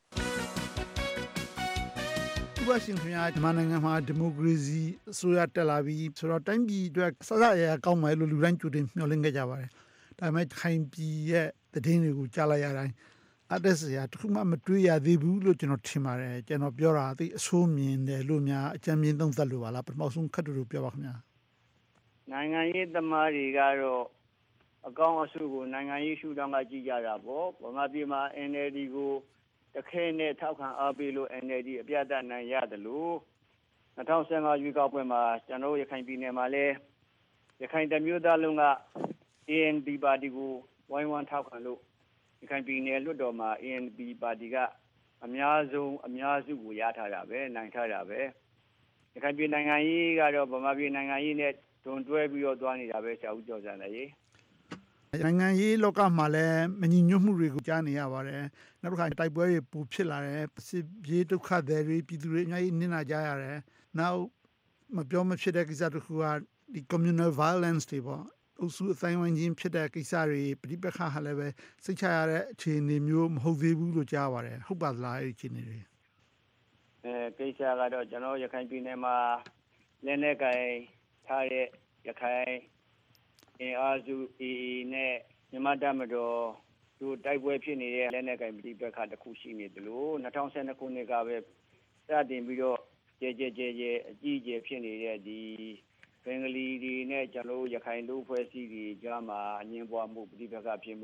ဥပရှင်ခင်ဗျာမြန်မာနိုင်ငံမှာဒီမိုကရေစီအစိုးရတက်လာပြီးဆိုတော့တိုင်းပြည်အတွက်စစရရကောင်းမယ်လို့လူတိုင်းကြိုတင်မျှော်လင့်ခဲ့ကြပါတယ်ဒါပေမဲ့ခိုင်ပြည်ရဲ့သတင်းတွေကိုကြားလိုက်ရတိုင်းအတက်စရာတခုမှမတွေးရသေးဘူးလို့ကျွန်တော်ထင်ပါတယ်ကျွန်တော်ပြောတာသိအဆိုးမြင်တယ်လို့များအကြံမြင်သုံးသပ်လို့ပါလားပထမဆုံးခက်တူတူပြောပါခင်ဗျာနိုင်ငံရေးသမားတွေကတော့အကောင်းအဆိုးကိုနိုင်ငံရေးရှုထောင့်ကကြည့်ကြတာပေါ့ဗမာပြည်မှာ N L D ကိုတခဲနဲ့ထောက်ခံအားပေးလို့ N L D အပြတ်အနိုင်ရတယ်လို့၂၀၁၅ရွေးကောက်ပွဲမှာကျွန်တော်ရခိုင်ပြည်နယ်မှာလဲရခိုင်တမျိုးသားလုံးက A N P ပါတီကိုဝိုင်းဝန်းထောက်ခံလို့ရခိုင်ပြည်နယ်လွှတ်တော်မှာ A N P ပါတီကအများဆုံးအများစုကိုရထားတာပဲနိုင်ထားတာပဲရခိုင်ပြည်နိုင်ငံရေးကတော့ဗမာပြည်နိုင်ငံရေးနဲ့တွန်တွဲပြီးတော့သွားနေတာပဲဆရာဦးကျော်စံလည်းနိုင်ငံရေးလောကမှာလည်းမညီညွတ်မှုတွေကိုကြားနေရပါတယ်နောက်တစ်ခါတိုက်ပွဲတွေပူဖြစ်လာတယ်စစ်ပြေးဒုက္ခတွေပြည်သူတွေအများကြီးနစ်နာကြရတယ်နောက်မပြောမဖြစ်တဲ့ကိစ္စတစ်ခုကဒီ communal violence တွေပေါ့အုပ်စုအဆိုင်ဝင်ချင်းဖြစ်တဲ့ကိစ္စတွေပြိပခါဟာလည်းပဲစိတ်ချရတဲ့အခြေအနေမျိုးမဟုတ်သေးဘူးလို့ကြားပါတယ်ဟုတ်ပါသလားအဲ့ဒီအခြေအနေတွေအဲကိစ္စကတော့ကျွန်တော်ရခိုင်ပြည်နယ်မှာလက်နက်ကိုင်ထားတဲ့ရခိုင်အင်အားစု A A နဲ့မြန်မာတပ်မတော်တို့တိုက်ပွဲဖြစ်နေတဲ့လက်နက်ကိုင်ပြိပခါတစ်ခုရှိနေတယ်လို့၂၀၁၂ခုနှစ်ကပဲစတင်ပြီးတော့ကြဲကြဲကြဲကြဲအကြီးအကျယ်ဖြစ်နေတဲ့ဒီဘင်္ဂလီတွေနဲ့ကျွန်တော်ရခိုင်လူဖွဲ့စည်းတွေကြားမှာအငြင်းပွားမှုပြိပခါဖြစ်မှု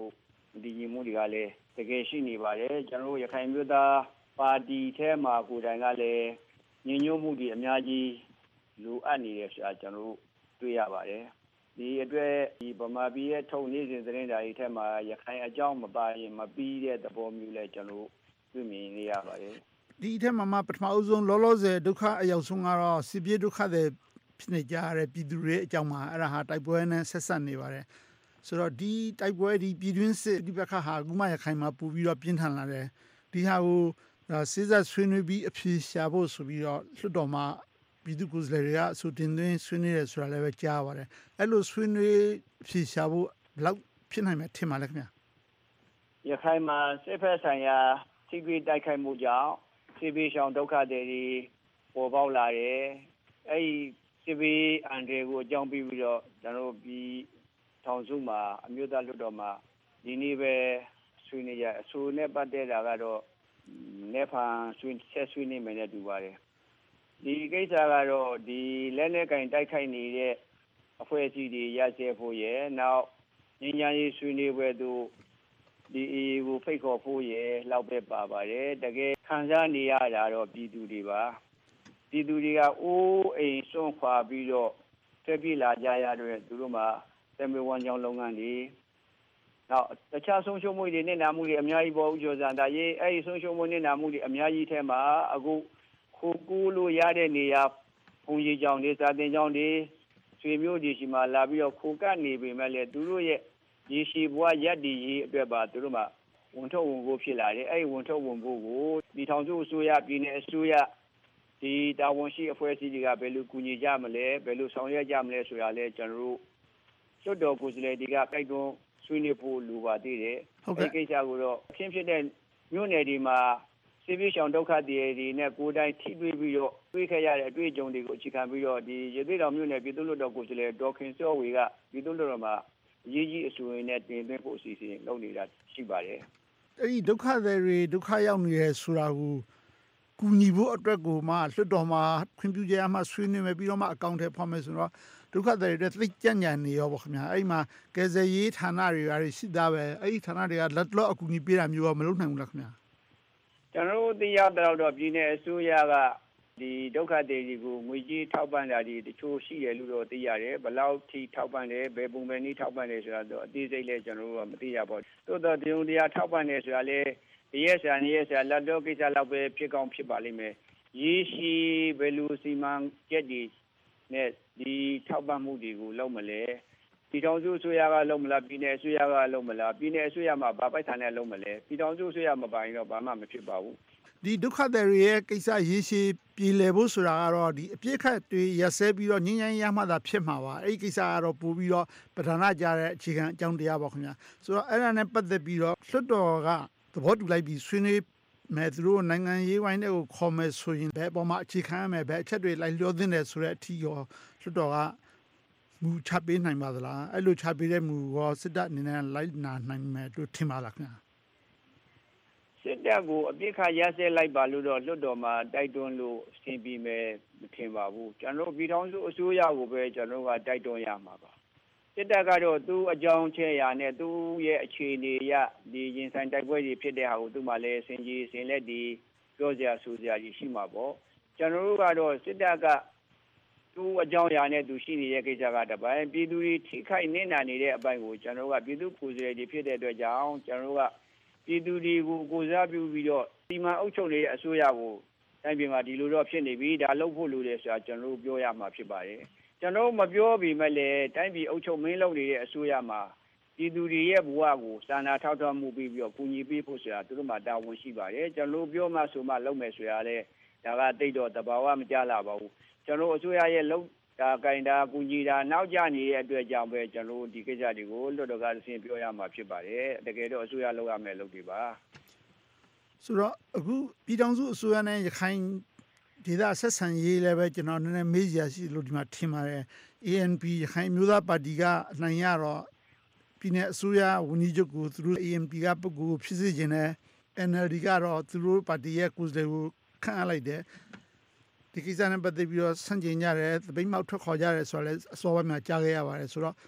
တည်ငြိမ်မှုတွေကလည်းတကယ်ရှိနေပါတယ်ကျွန်တော်တို့ရခိုင်မျိုးသားပါတီထဲမှာကိုယ်တိုင်ကလည်းညီညွတ်မှုတွေအများကြီးလိုအပ်နေတယ်ဆိုတာကျွန်တော်တို့တွေ့ရပါတယ်ဒီအတွက်ဒီဗမာပြည်ရဲ့ထုံနေစဉ်သတင်းဓာတ်တွေထဲမှာရခိုင်အကြောင်းမပါရင်မပြီးတဲ့သဘောမျိုးလဲကျွန်တော်တွေ့မြင်နေရပါတယ်ဒီအထက်မှာမှပထမအဆုံးလောလောဆယ်ဒုက္ခအရောက်ဆုံးကတော့စစ်ပြေးဒုက္ခတွေဖြစ်နေကြရတဲ့ပြည်သူတွေအကြောင်းမှာအဲ့ဒါဟာတိုက်ပွဲနဲ့ဆက်ဆက်နေပါတယ်ဆိုတော့ဒီတိုက်ပွဲဒီပြည်တွင်းစစ်ဒီဘက်ခါဟာအခုမှရခိုင်မှာပူပြီးတော့ပြင်းထန်လာတယ်ဒီဟာကိုစစ်ဆက်ဆွေးနွေးပြီးအဖြေရှာဖို့ဆိုပြီးတော့လွှတ်တော်မှာပြည်သူ့ကိုယ်စားလှယ်တွေကအဆိုတင်သွင်းဆွေးနွေးရဆိုတာလည်းပဲကြားပါတယ်အဲ့လိုဆွေးနွေးအဖြေရှာဖို့ဘယ်လောက်ဖြစ်နိုင်မယ်ထင်ပါလဲခင်ဗျာရခိုင်မှာစစ်ဖက်ဆိုင်ရာထိတွေ့တိုက်ခိုက်မှုကြောင့်စစ်ဘေးရှောင်ဒုက္ခတွေပေါ်ပေါက်လာတယ်အဲ့ဒီစစ်ဘေးအန္တရာယ်ကိုအကြောင်းပြပြီးတော့ကျွန်တော်ဒီထောင်စုမှာအမျိုးသားလွှတ်တော်မှာဒီနေ့ပဲဆွေးနွေးကြအဆိုနဲ့ပတ်သက်တာကတော့နေဖန်ဆွေးဆက်ဆွေးနေမယ်နဲ့တူပါတယ်ဒီကိစ္စကတော့ဒီလက်လက်ကင်တိုက်ခိုက်နေတဲ့အဖွဲ့အစည်းတွေရရှိဖို့ရယ်နောက်ညီညာရေးဆွေးနွေးပွဲတို့ဒီအေးကိုဖိတ်ခေါ်ဖို့ရယ်လောက်ပဲပါပါတယ်တကယ်ခံစားနေရတာတော့ပြည်သူတွေပါပြည်သူတွေကအိုးအိမ်စွန့်ခွာပြီးတော့ထွက်ပြေးလာကြရတဲ့သူတို့မှာတမန်ဝန်ကြောင်းလုပ်ငန်းတွေနောက်တခြားဆုံးရှုံးမှုတွေနဲ့နာမှုတွေအများကြီးပေါ်ဦးကျော်စံဒါရေးအဲ့ဒီဆုံးရှုံးမှုနဲ့နာမှုတွေအများကြီးထဲမှာအခုခိုးကူးလို့ရတဲ့နေရာဘုံကြီးကြောင်တွေစာတင်ကြောင်တွေဆွေမျိုးတွေရှိမှလာပြီးတော့ခိုကပ်နေပေမဲ့လည်းသူတို့ရဲ့ရေရှိဘွားရက်ဒီရေးအတွက်ပါသူတို့မှာဝန်ထုတ်ဝန်ကိုဖြစ်လာတယ်အဲ့ဒီဝန်ထုတ်ဝန်ကိုကိုဒီထောင်စုအစိုးရပြည်နယ်အစိုးရဒီတာဝန်ရှိအဖွဲ့အစည်းတွေကဘယ်လိုကူညီကြမလဲဘယ်လိုဆောင်ရွက်ကြမလဲဆိုတာလဲကျွန်တော်တို့လွှတ်တော်ကိုယ်စားလှယ်တွေကတိုက်တွန်းဆွေးနွေးဖို့လိုပါသေးတယ်ဒီကိစ္စကိုတော့ခင်းဖြစ်တဲ့မြို့နယ်တွေမှာစစ်ပြေးရှောင်ဒုက္ခတွေနဲ့ကိုယ်တိုင်ထိတွေ့ပြီးတော့တွေ့ခဲ့ရတဲ့အတွေ့အကြုံတွေကိုအခြေခံပြီးတော့ဒီရသေးတော်မြို့နယ်ပြည်သူ့လွှတ်တော်ကိုယ်စားလှယ်ဒေါ်ခင်စောဝေကပြည်သူ့လွှတ်တော်မှာအရေးကြီးအဆိုရင်နဲ့တင်သွင်းဖို့အစီအစဉ်လုပ်နေတာရှိပါတယ်အဲ့ဒီဒုက္ခတွေဒုက္ခရောက်နေရဆိုတာကိုကူညီဖို့အတွက်ကိုမှလွှတ်တော်မှာခွင့်ပြုချက်အမှဆွေးနွေးမယ်ပြီးတော့မှအကောင့်ထဲဖော်မယ်ဆိုတော့ဒုက္ခတွေတွေသိကြညံနေရောပေါ့ခင်ဗျာအဲ့မှာကယ်ဆယ်ရေးဌာနတွေရာရှိသားပဲအဲ့ဒီဌာနတွေကလက်လော့အကူအညီပေးတာမျိုးရောမလုပ်နိုင်ဘူးလားခင်ဗျာကျွန်တော်တို့တရားတော်တော့ပြည်နယ်အစိုးရကဒီဒုက္ခတွေကိုငွေကြေးထောက်ပံ့တာဒီတချို့ရှိတယ်လို့တော့သိရတယ်ဘယ်လောက်ထိထောက်ပံ့တယ်ဘယ်ပုံပဲနည်းထောက်ပံ့တယ်ဆိုတာတော့အသေးစိတ်လဲကျွန်တော်တို့ကမသိရပါဘူးသို့တော့ဒီုံတရားထောက်ပံ့တယ်ဆိုတာလဲရဲဆန်ရဲဆန်လက်တော့ကိစ္စလောက်ပဲဖြစ်ကောင်းဖြစ်ပါလိမ့်မယ်ရေရှိဘယ်လိုစီမံချက်တွေနဲ့ဒီထောက်ပံ့မှုတွေကိုလုပ်မလဲဒီတောင်စုအစိုးရကလုပ်မလားပြည်နယ်အစိုးရကလုပ်မလားပြည်နယ်အစိုးရမှာဗာပိုက်ဆံနဲ့လုပ်မလဲပြည်တောင်စုအစိုးရမပိုင်တော့ဘာမှမဖြစ်ပါဘူးဒီဒုက္ခတွေရဲ့ကိစ္စရေရှည်ပြည်လည်ဖို့ဆိုတာကတော့ဒီအပြစ်ခတ်တွေရက်စဲပြီးတော့ငြင်းငြင်းရမှသာဖြစ်မှာပါအဲ့ဒီကိစ္စကတော့ပို့ပြီးတော့ပဓာနာကြတဲ့အခြေခံအကြောင်းတရားပါခင်ဗျာဆိုတော့အဲ့ဒါနဲ့ပတ်သက်ပြီးတော့လွှတ်တော်ကသဘောတူလိုက်ပြီးဆွေးနွေးမယ်သူတို့နိုင်ငံရေးဝိုင်းတွေကိုခေါ်မယ်ဆိုရင်ဘယ်အပေါ်မှာအခြေခံရမယ်ဘယ်အချက်တွေလိုက်လျောသင့်တယ်ဆိုတဲ့အထီရောလွှတ်တော်ကမူချပေးနိုင်ပါသလားအဲ့လိုချပေးတဲ့မူရောစစ်တပ်အနေနဲ့လိုက်နာနိုင်မယ်လို့ထင်ပါလားခင်ဗျာစစ်တပ်ကိုအပြစ်ခါရစဲလိုက်ပါလို့တော့လွှတ်တော်မှာတိုက်တွန်းလို့အဆင်ပြေမယ်မထင်ပါဘူးကျွန်တော်ပြည်ထောင်စုအစိုးရကိုပဲကျွန်တော်ကတိုက်တွန်းရမှာပါစစ်တပ်ကတော့သူ့အကြောင်းချဲရာနဲ့သူ့ရဲ့အခြေအနေရဒီရင်ဆိုင်တိုက်ပွဲတွေဖြစ်တဲ့ဟာကိုသူ့မှာလည်းစင်ကြီးစင်လက်ဒီပြောစရာဆိုစရာကြီးရှိမှာပေါ့ကျွန်တော်တို့ကတော့စစ်တပ်ကသူ့အကြောင်းအရာနဲ့သူရှိနေတဲ့ကိစ္စကတပိုင်းပြည်သူတွေထိခိုက်နေနာနေတဲ့အပိုင်းကိုကျွန်တော်ကပြည်သူ့ကိုယ်စားလှယ်တွေဖြစ်တဲ့အတွက်ကြောင့်ကျွန်တော်ကပြည်သူတွေကိုကိုစားပြုပြီးတော့ဒီမှာအုပ်ချုပ်နေတဲ့အစိုးရကိုတိုင်းပြည်မှာဒီလိုတော့ဖြစ်နေပြီဒါလုပ်ဖို့လိုတယ်ဆိုတာကျွန်တော်တို့ပြောရမှာဖြစ်ပါတယ်ကျွန်တော်မပြောပြီးမဲ့လေတိုင်းပြည်အုပ်ချုပ်မင်းလုပ်နေတဲ့အစိုးရမှာပြည်သူတွေရဲ့ဘဝကိုစာနာထောက်ထားမှုပြီးပြီးတော့ကူညီပေးဖို့ဆိုတာသူတို့မှာတာဝန်ရှိပါတယ်ကျွန်တော်ပြောမှဆိုမှလုပ်မယ်ဆိုတာလေဒါကတိတ်တော့တဘာဝမကြလာပါဘူးကျွန်တော်အစိုးရရဲ့လုပ်ဒါကင်တာကူညီတာနောက်ကျနေတဲ့အတွက်ကြောင့်ပဲကျွန်တော်ဒီကိစ္စတွေကိုလွှတ်တော်ကအစဉ်ပြောရမှာဖြစ်ပါတယ်တကယ်တော့အစိုးရလုပ်ရမယ်လုပ်တွေပါဆိုတော့အခုပြည်ထောင်စုအစိုးရနဲ့ရခိုင်ဒေသဆက်ဆံရေးလည်းပဲကျွန်တော်နည်းနည်းမေးစရာရှိလို့ဒီမှာထင်ပါတယ် A N P ရခိုင်မျိုးသားပါတီကအနိုင်ရတော့ပြည်နယ်အစိုးရဝန်ကြီးချုပ်ကိုသူတို့ A N P ကပုဂ္ဂိုလ်ဖြစ်စေခြင်းနဲ့ N L D ကတော့သူတို့ပါတီရဲ့ကိုယ်စားလှယ်ကိုခန့်အပ်လိုက်တယ်ဒီကိစ္စနဲ့ပတ်သက်ပြီးတော့ဆန့်ကျင်ကြတယ်သပိတ်မှောက်ထွက်ခေါ်ကြတယ်ဆိုတော့လည်းအစောပိုင်းမှာကြားခဲ့ရပါတယ်ဆိုတော့အခု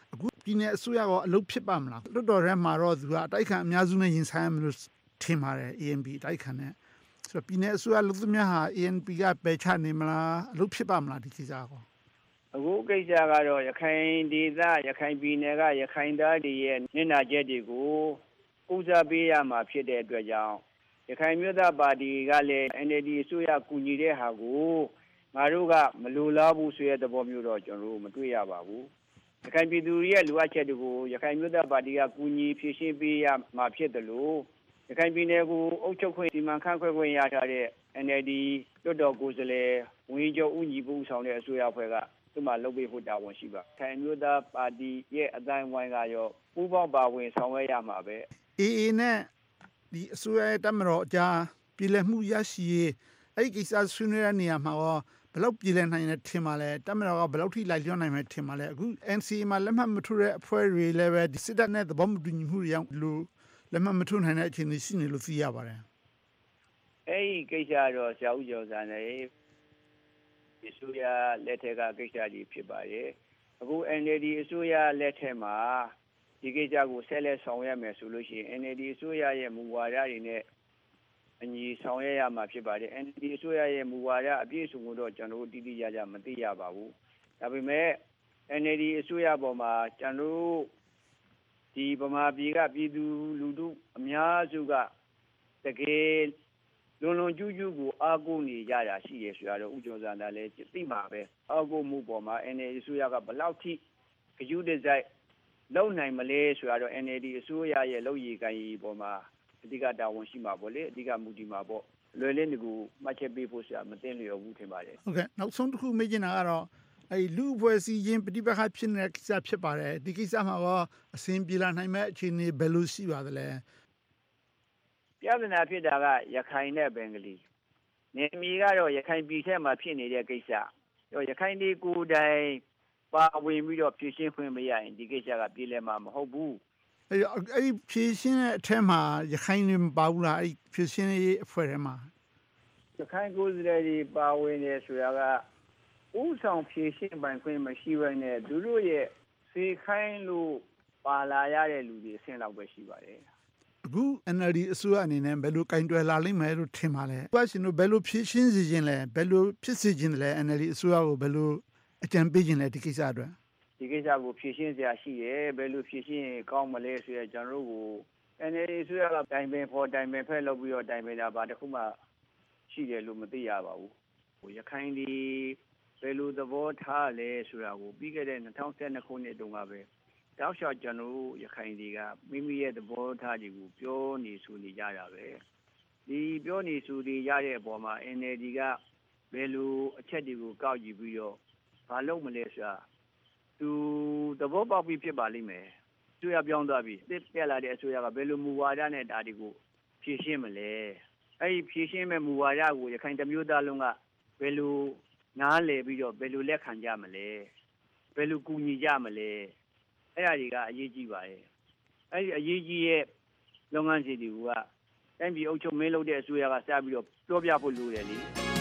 ပြည်နယ်အစိုးရကအလုပ်ဖြစ်ပါမလားလွတ်တော်ထဲမှာတော့သူကအတိုက်ခံအများစုနဲ့ရင်ဆိုင်ရမလို့ထင်ပါတယ် A N P အတိုက်ခံနဲ့ဆိုတော့ပြည်နယ်အစိုးရလူသမားဟာ A N P ကပယ်ချနေမလားအလုပ်ဖြစ်ပါမလားဒီကိစ္စကောအခုကိစ္စကတော့ရခိုင်ဒေသရခိုင်ပြည်နယ်ကရခိုင်သားတွေရဲ့နစ်နာချက်တွေကိုဦးစားပေးရမှာဖြစ်တဲ့အတွက်ကြောင့်ရခိုင်မျိုးသားပါတီကလည်း N L D အစိုးရကူညီတဲ့ဟာကိုငါတို့ကမလိုလားဘူးဆိုတဲ့သဘောမျိုးတော့ကျွန်တော်တို့မတွေ့ရပါဘူးရခိုင်ပြည်သူတွေရဲ့လိုအပ်ချက်တွေကိုရခိုင်မျိုးသားပါတီကကူညီဖြည့်ရှင်းပေးရမှာဖြစ်တယ်လို့ရခိုင်ပြည်နယ်ကိုအုပ်ချုပ်ခွင့်စီမံခန့်ခွဲခွင့်ရထားတဲ့ N L D လွှတ်တော်ကိုယ်စားလှယ်ဝန်ကြီးချုပ်ဦးညီပူဆောင်တဲ့အစိုးရအဖွဲ့ကသူ့မှာလုပ်ပေးဖို့တာဝန်ရှိပါခိုင်မျိုးသားပါတီရဲ့အတိုင်းဝိုင်းကရောပူးပေါင်းပါဝင်ဆောင်ရွက်ရမှာပဲ A A နဲ့ဒီအစိုးရရဲ့တမတော်အကြားပြည်လည်မှုရရှိရေးအဲ့ဒီကိစ္စဆွေးနွေးတဲ့နေရာမှာရောဘယ်လောက်ပြည်လည်နိုင်လဲထင်ပါလဲတမတော်ကဘယ်လောက်ထိလိုက်လျောနိုင်မယ်ထင်ပါလဲအခု N C A မှာလက်မှတ်မထိုးတဲ့အဖွဲ့တွေလည်းပဲဒီစစ်တပ်နဲ့သဘောမတူညီမှုတွေရောက်လို့လက်မှတ်မထိုးနိုင်တဲ့အခြေအနေရှိနေလို့သိရပါတယ်အဲ့ဒီကိစ္စတော့ဆရာဦးကျော်စံနဲ့ဒီအစိုးရလက်ထက်ကကိစ္စကြီးဖြစ်ပါတယ်အခု N L D အစိုးရလက်ထက်မှာဒီကိစ္စကိုဆက်လက်ဆောင်ရွက်မယ်ဆိုလို့ရှိရင် N L D အစိုးရရဲ့မူဝါဒတွေနဲ့အညီဆောင်ရွက်ရမှာဖြစ်ပါတယ် N L D အစိုးရရဲ့မူဝါဒအပြည့်အစုံကိုတော့ကျွန်တော်တို့တိတိကျကျမသိရပါဘူးဒါပေမဲ့ N L D အစိုးရပေါ်မှာကျွန်တော်တို့ဒီဗမာပြည်ကပြည်သူလူထုအများစုကတကယ်လွန်လွန်ကျူးကျူးကိုအားကိုးနေကြတာရှိရဆိုတော့ဥကျော်စံသာလည်းသိမှာပဲအားကိုးမှုပေါ်မှာ N L D အစိုးရကဘယ်လောက်ထိဂရုတစိုက်လုံနိုင်မလဲဆိုတော့ N L D အစိုးရရဲ့လုပ်ရည်ကိုင်ရည်ပေါ်မှာအဓိကတာဝန်ရှိမှာပေါ့လေအဓိကမူတည်မှာပေါ့လွယ်လင်းတကူမှတ်ချက်ပေးဖို့ဆရာမသိလျော်ဘူးထင်ပါတယ်ဟုတ်ကဲ့နောက်ဆုံးတစ်ခုမေးချင်တာကတော့အဲလူအဖွဲ့အစည်းချင်းပဋိပက္ခဖြစ်နေတဲ့ကိစ္စဖြစ်ပါတယ်ဒီကိစ္စမှာတော့အစဉ်ပြေလာနိုင်မဲ့အခြေအနေဘယ်လိုရှိပါသလဲပြဿနာဖြစ်တာကရခိုင်နဲ့ဘင်္ဂလီနေမီကတော့ရခိုင်ပြည်ထဲမှာဖြစ်နေတဲ့ကိစ္စရခိုင်တွေကိုယ်တိုင်ပါဝင်ပြီးတော့ဖြည့်ရှင်းခွင့်မရရင်ဒီကိစ္စကပြည်လဲမှာမဟုတ်ဘူးအဲ့အဲ့ဖြည့်ရှင်းတဲ့အထက်မှာရခိုင်တွေမပါဘူးလားအဲ့ဖြည့်ရှင်းရေးအဖွဲ့ထဲမှာရခိုင်ကိုယ်စားလှယ်တွေပါဝင်နေဆိုတာကဥဆောင်ဖြည့်ရှင်းပိုင်ခွင့်မရှိဘဲနဲ့သူတို့ရဲ့စေခိုင်းလို့ပါလာရတဲ့လူတွေအဆင့်လောက်ပဲရှိပါတယ်အခု N L D အစိုးရအနေနဲ့ဘယ်လိုကင်တွယ်လာလိမ့်မယ်လို့ထင်ပါလဲ။ဘာရှင်တို့ဘယ်လိုဖြည့်ရှင်းစီခြင်းလဲဘယ်လိုဖြစ်စီခြင်းလဲ N L D အစိုးရကိုဘယ်လိုအကြံပေးခြင်းလဲဒီကိစ္စအတွက်ဒီကိစ္စကိုဖြည့်ရှင်းစရာရှိတယ်ဘယ်လိုဖြည့်ရှင်းကောင်းမလဲဆိုရကျွန်တော်တို့ကို N L D အစိုးရကတိုင်ပင်ဖို့တိုင်ပင်ဖက်လုပ်ပြီးတော့တိုင်ပင်တာဘာတစ်ခုမှရှိတယ်လို့မသိရပါဘူး။ဟိုရခိုင်ဒီဘယ်လိုသဘောထားလဲဆိုတာကိုပြီးခဲ့တဲ့၂၀၁၂ခုနှစ်တုန်းကပဲတောက်လျှောက်ကျွန်တော်တို့ရခိုင်တွေကမိမိရဲ့သဘောထားတွေကိုပြောနေဆိုနေကြတာပဲဒီပြောနေဆိုနေရတဲ့အပေါ်မှာ N L D ကဘယ်လိုအချက်တွေကိုကောက်ယူပြီးတော့ဘာလုပ်မလဲဆိုတာသူသဘောပေါက်ပြီးဖြစ်ပါလိမ့်မယ်အစိုးရပြောင်းသွားပြီတစ်တက်လာတဲ့အစိုးရကဘယ်လိုမူဝါဒနဲ့ဒါတွေကိုဖြည့်ရှင်းမလဲအဲ့ဒီဖြည့်ရှင်းမဲ့မူဝါဒကိုရခိုင်တမျိုးသားလုံးကဘယ်လိုနားလည်ပြီးတော့ဘယ်လိုလက်ခံကြမလဲဘယ်လိုကူညီကြမလဲအဲ့ဒါတွေကအရေးကြီးပါတယ်အဲ့ဒီအရေးကြီးရဲ့လုပ်ငန်းစဉ်တွေကတိုင်းပြည်အုပ်ချုပ်မင်းလုပ်တဲ့အစိုးရကစပြီးတော့ပြောပြဖို့လိုတယ်လေ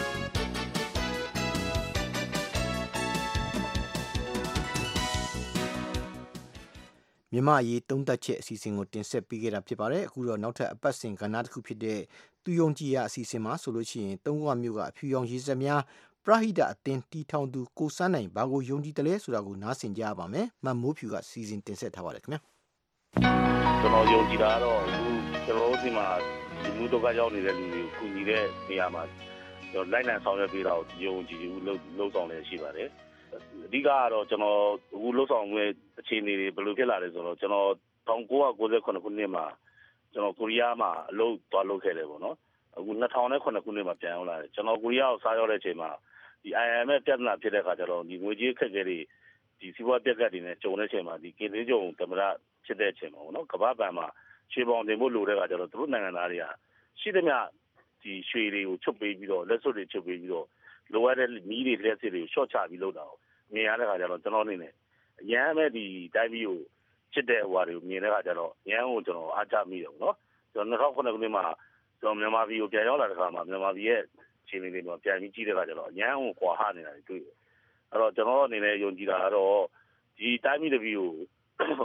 မြန်မာရေးတုံးသက်ချက်အစီအစဉ်ကိုတင်ဆက်ပေးခဲ့တာဖြစ်ပါတယ်အခုတော့နောက်ထပ်အပတ်စဉ်ကဏ္ဍတစ်ခုဖြစ်တဲ့သူယုံကြည်ရအစီအစဉ်မှာဆိုလို့ရှိရင်သုံးခွမျိုးကအဖြူရောင်ရေးစက်များပရဟိတအသင်းတီထောင်သူကိုစန်းနိုင်ဘာကိုယုံကြည်တယ်လဲဆိုတာကိုနားဆင်ကြရပါမယ်မမိုးဖြူကစီစဉ်တင်ဆက်ထားပါတယ်ခင်ဗျာကျွန်တော်ယုံကြည်တာတော့အခုကျွန်တော်တို့ဒီမှာဒီလူတို့ကရောက်နေတဲ့လူတွေကိုကူညီတဲ့နေရာမှာကျွန်တော်လိုက်လံဆောင်ရွက်ပေးတာကိုယုံကြည်ဘူးလို့လုံးဆောင်နေရှိပါတယ်အဓိကကတော့ကျွန်တော်အခုလုံးဆောင်မှုအခြေအနေတွေဘယ်လိုဖြစ်လာလဲဆိုတော့ကျွန်တော်၁၉၉၇ခုနှစ်မှာကျွန်တော်ကိုရီးယားမှာအလုပ်သွားလုပ်ခဲ့တယ်ပေါ့နော်အခု၂၀၀၇ခုနှစ်မှာပြန်ရောက်လာတယ်ကျွန်တော်ကိုရီးယားကိုစားရောက်တဲ့အချိန်မှာဒီ I M F ပြဿနာဖြစ်တဲ့အခါကျတော့ဒီငွေကြေးအခက်အခဲတွေဒီစီးပွားပြက်ကတ်တွေနဲ့ကြုံတဲ့အချိန်မှာဒီကင်းသေးကြုံသမ္မတဖြစ်တဲ့အချိန်မှာပေါ့နော်ကမ္ဘာ့ဘဏ်မှာရွှေပေါင်တင်ဖို့လိုတဲ့အခါကျတော့သူတို့နိုင်ငံသားတွေကရှိသမျှဒီရွှေတွေကိုချုပ်ပေးပြီးတော့လက်စွပ်တွေချုပ်ပေးပြီးတော့လိုအပ်တဲ့မီးတွေလက်စစ်တွေကိုရှော့ချပြီးလုပ်တာကိုမြင်ရတဲ့အခါကျတော့ကျွန်တော်အနေနဲ့အရန်မဲ့ဒီတိုင်းပြည်ကိုချစ်တဲ့ဟိုဟာတွေကိုမြင်တဲ့အခါကျတော့ရန်ကိုကျွန်တော်အားချမိတယ်ပေါ့နော်ကျွန်တော်၂၀၀၇ခုနှစ်မှာကျွန်တော်မြန်မာပြည်ကိုပြန်ရောက်လာတဲ့အခါမှာမြန်မာပြည်ရဲ့အခြေအနေတွေမှာပြန်ပြီးကြည့်တဲ့အခါကျတော့ရန်ကိုကွာဟနေတာတွေတွေ့တယ်အဲ့တော့ကျွန်တော်အနေနဲ့ယုံကြည်တာကတော့ဒီတိုင်းပြည်တစ်ပြည်ကို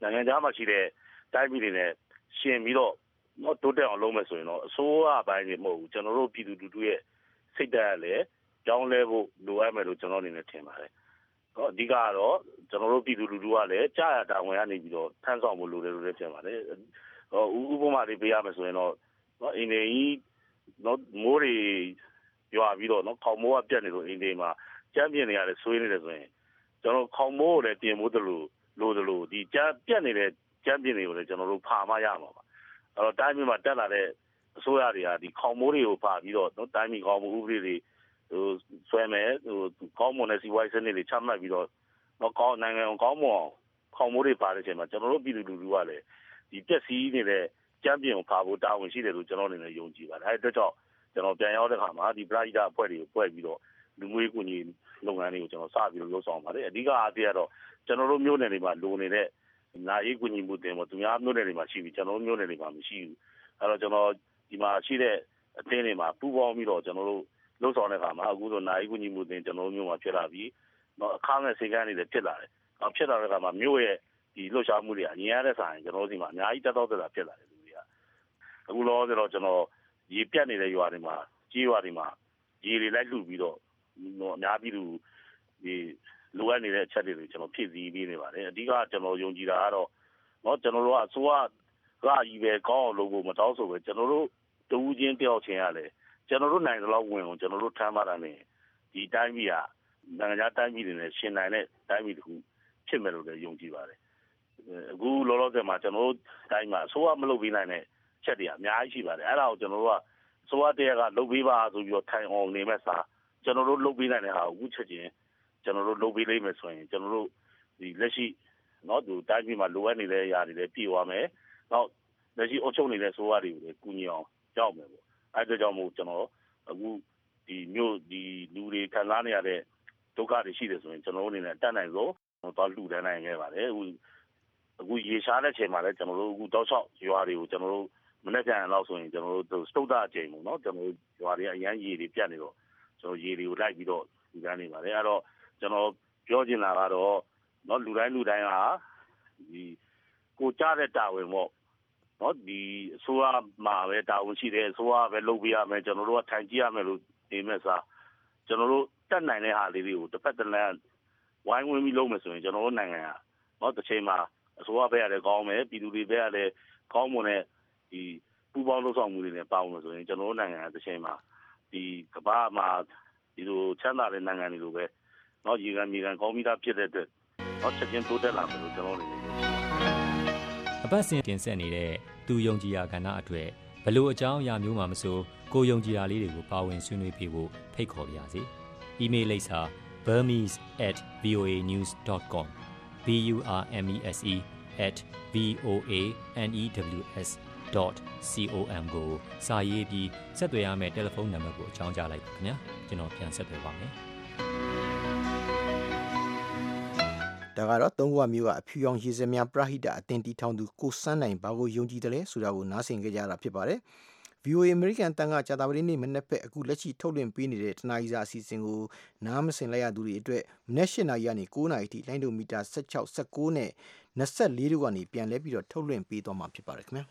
နိုင်ငံခြားမှာရှိတဲ့တိုင်းပြည်တွေနဲ့ရှင်ပြီးတော့တော့တိုးတက်အောင်လုပ်မယ်ဆိုရင်တော့အစိုးရအပိုင်းတွေမဟုတ်ဘူးကျွန်တော်တို့ပြည်သူလူထုရဲ့စိတ်ဓာတ်ကလည်းကြောင်းလဲဖို့လိုအပ်မယ်လို့ကျွန်တော်အနေနဲ့ထင်ပါတယ်။ဟောအဓိကကတော့ကျွန်တော်တို့ပြည်သူလူထုကလည်းကြာရတာဝန်ကနေပြီးတော့ထမ်းဆောင်ဖို့လိုတယ်လို့လည်းထင်ပါတယ်။ဟောဥပမာလေးပေးရမယ်ဆိုရင်တော့နော်အင်းကြီးနော်မိုးတွေရွာပြီးတော့နော်ခေါင်မိုးကပြတ်နေလို့အင်းတွေမှာကျမ်းပြင်နေရတယ်ဆွေးနေတယ်ဆိုရင်ကျွန်တော်ခေါင်မိုးကိုလည်းပြင်ဖို့တလို့လိုတယ်လို့ဒီကျမ်းပြတ်နေတဲ့ကျမ်းပြင်တွေကိုလည်းကျွန်တော်တို့ဖာမရမှာပါအဲ့တော့တိုင်းပြည်မှာတက်လာတဲ့အစိုးရတွေကဒီခေါင်မိုးတွေကိုဖာပြီးတော့နော်တိုင်းပြည်ခေါင်မိုးဥပဒေတွေဟိုဆွဲမယ်ဟိုခေါင်မိုးနဲ့စီဝိုင်းစနစ်တွေချမှတ်ပြီးတော့နော်ကောင်းနိုင်ငံကောင်းမွန်ခေါင်မိုးတွေပါတဲ့အချိန်မှာကျွန်တော်တို့ပြည်သူလူထုကလည်းဒီပြက်စီးနေတဲ့ကျမ်းပြင်ကိုဖာဖို့တာဝန်ရှိတယ်လို့ကျွန်တော်အနေနဲ့ယုံကြည်ပါတယ်အဲ့အတွက်ကြောင့်ကျွန်တော်ပြန်ရောက်တဲ့ခါမှာဒီပရိဒါအဖွဲ့တွေကိုဖွဲ့ပြီးတော့လူမျိုးရေးကူညီလုပ်ငန်းတွေကိုကျွန်တော်စပြီးတော့လုပ်ဆောင်ပါတယ်အဓိကအားဖြင့်ကတော့ကျွန်တော်တို့မျိုးနယ်တွေမှာလိုနေတဲ့နာရေးကူညီမှုတင်ပေါ့သူများမျိုးနယ်တွေမှာရှိပြီးကျွန်တော်တို့မျိုးနယ်တွေမှာမရှိဘူးအဲ့တော့ကျွန်တော်ဒီမှာရှိတဲ့အသင်းတွေမှာပူးပေါင်းပြီးတော့ကျွန်တော်တို့လုပ်ဆောင်တဲ့ခါမှာအခုဆိုနာရေးကူညီမှုတင်ကျွန်တော်တို့မျိုးမှာဖြစ်လာပြီးတော့အခါမဲ့စေကန်းတွေလည်းဖြစ်လာတယ်အော်ဖြစ်လာတဲ့ခါမှာမျိုးရဲ့ဒီလှုပ်ရှားမှုတွေကအရင်ရတဲ့ဆိုင်ကျွန်တော်တို့ဒီမှာအများကြီးတက်တော့တက်တာဖြစ်လာတယ်လူတွေကအခုလောဆိုတော့ကျွန်တော်ရေပြတ်နေတဲ့ရွာတွေမှာကြီးရွာတွေမှာရေတွေလိုက်လှူပြီးတော့အများပြည်သူဒီလိုအပ်နေတဲ့အချက်တွေကိုကျွန်တော်ဖြည့်ဆည်းပေးနေပါတယ်အဓိကကျွန်တော်ယုံကြည်တာကတော့เนาะကျွန်တော်တို့ကအစိုးရကကြီးပဲကောင်းအောင်လုပ်ဖို့မတောင်းဆိုပဲကျွန်တော်တို့တူးချင်းတယောက်ချင်းရလဲကျွန်တော်တို့နိုင်တဲ့လောက်ဝင်အောင်ကျွန်တော်တို့ထမ်းပါတာနဲ့ဒီတိုင်းပြည်ကနိုင်ငံခြားတိုင်းပြည်တွေနဲ့ရှင်နိုင်တဲ့တိုင်းပြည်တစ်ခုဖြစ်မယ်လို့လည်းယုံကြည်ပါတယ်အခုလောလောဆယ်မှာကျွန်တော်တို့တိုင်းမှာအစိုးရမလုပ်ပေးနိုင်တဲ့ချက်တွေအများကြီးရှိပါတယ်အဲ့ဒါကိုကျွန်တော်တို့ကအစိုးရတရားကလုပ်ပေးပါဆိုပြီးတော့ထိုင်အောင်နေမဲ့စာကျွန်တော်တို့လုပ်ပေးနိုင်တဲ့ဟာကိုအခုချက်ချင်းကျွန်တော်တို့လုပ်ပေးလိမ့်မယ်ဆိုရင်ကျွန်တော်တို့ဒီလက်ရှိเนาะဒီတိုင်းပြည်မှာလိုအပ်နေတဲ့အရာတွေလည်းပြည့်သွားမယ်။နောက်လက်ရှိအုပ်ချုပ်နေတဲ့ဆိုးဝါးတွေကိုလည်းကူညီအောင်ကြောက်မယ်ပေါ့။အဲဒါကြောင့်မို့ကျွန်တော်အခုဒီမျိုးဒီလူတွေခံစားနေရတဲ့ဒုက္ခတွေရှိတယ်ဆိုရင်ကျွန်တော်တို့အနေနဲ့တတ်နိုင်လို့တော့လှူဒန်းနိုင်ခဲ့ပါတယ်။အခုအခုရေရှားတဲ့ချိန်မှာလည်းကျွန်တော်တို့အခုတောက်လျှောက်ရွာတွေကိုကျွန်တော်တို့မနေ့ပြန်လောက်ဆိုရင်ကျွန်တော်တို့စတုဒ္ဒအချိန်ပေါ့နော်ကျွန်တော်တို့ရွာတွေအရန်ရေတွေပြတ်နေတော့ကျွန်တော်ရေတွေကိုလိုက်ပြီးတော့လူတန်းနေပါတယ်အဲ့တော့ကျွန်တော်ပြောချင်တာကတော့เนาะလူတိုင်းလူတိုင်းဟာဒီကိုကြားတဲ့တာဝန်ပေါ့เนาะဒီအစိုးရမှာပဲတာဝန်ရှိတယ်အစိုးရပဲလုပ်ပေးရမယ်ကျွန်တော်တို့ကထိုင်ကြည့်ရမယ်လို့နေမဲ့စားကျွန်တော်တို့တတ်နိုင်တဲ့ဟာလေးတွေကိုတစ်ဖက်တစ်လမ်းဝိုင်းဝန်းပြီးလုပ်မယ်ဆိုရင်ကျွန်တော်တို့နိုင်ငံကเนาะတစ်ချိန်မှာအစိုးရဘက်ရတယ်ကောင်းမယ်ပြည်သူတွေဘက်ရတယ်ကောင်းမွန်တဲ့ဒီပူးပေါင်းလုပ်ဆောင်မှုတွေနဲ့ပါဝင်ဆိုရင်ကျွန်တော်တို့နိုင်ငံကတစ်ချိန်မှာဒီကမ္ဘာမှာဒီလိုချမ်းသာတဲ့နိုင်ငံတွေလိုပဲเนาะရေကန်မြေကန်ကောင်းပြီးသားဖြစ်တဲ့အတွက်เนาะချက်ချင်းတိုးတက်လာမယ်လို့ကျွန်တော်အနေနဲ့ယုံကြည်ပါတယ်အပတ်စဉ်တင်ဆက်နေတဲ့သူယုံကြည်ရာကဏ္ဍအတွက်ဘလို့အကြောင်းအရာမျိုးမှမဆိုကိုယုံကြည်ရာလေးတွေကိုပါဝင်ဆွေးနွေးပေးဖို့ဖိတ်ခေါ်ပါရစေ။ email လိပ်စာ burmese at voa news dot com b u r m e s e at v o a n e w s dot com ကိုစာရေးပြီးဆက်သွယ်ရမယ့်တယ်လီဖုန်းနံပါတ်ကိုအကြောင်းကြားလိုက်ပါခင်ဗျာကျွန်တော်ပြန်ဆက်သွယ်ပါမယ်ဒါကတော့သုံးခုမျိုးကအဖြူရောင်ရေစက်များပရဟိတအသင်တီထောင်သူကိုစန်းနိုင်ဘာကိုယုံကြည်တယ်လဲဆိုတာကိုနားဆင်ကြကြတာဖြစ်ပါတယ် ဗီအိုအေ American တန်ကကြာတာပတိနေ့မနေ့ဖက်အခုလက်ရှိထုတ်လွှင့်ပေးနေတဲ့တနားရီစာအစီအစဉ်ကိုနားမစင်လိုက်ရသူတွေအတွက်မနေ့၈နာရီကနေ၉နာရီထိလိုင်းဒိုမီတာ၁၆ ၁၉နဲ့၂၄တို့ကနေပြန်လဲပြီးတော့ထုတ်လွှင့်ပေးသွားမှာဖြစ်ပါတယ်ခင်ဗျာ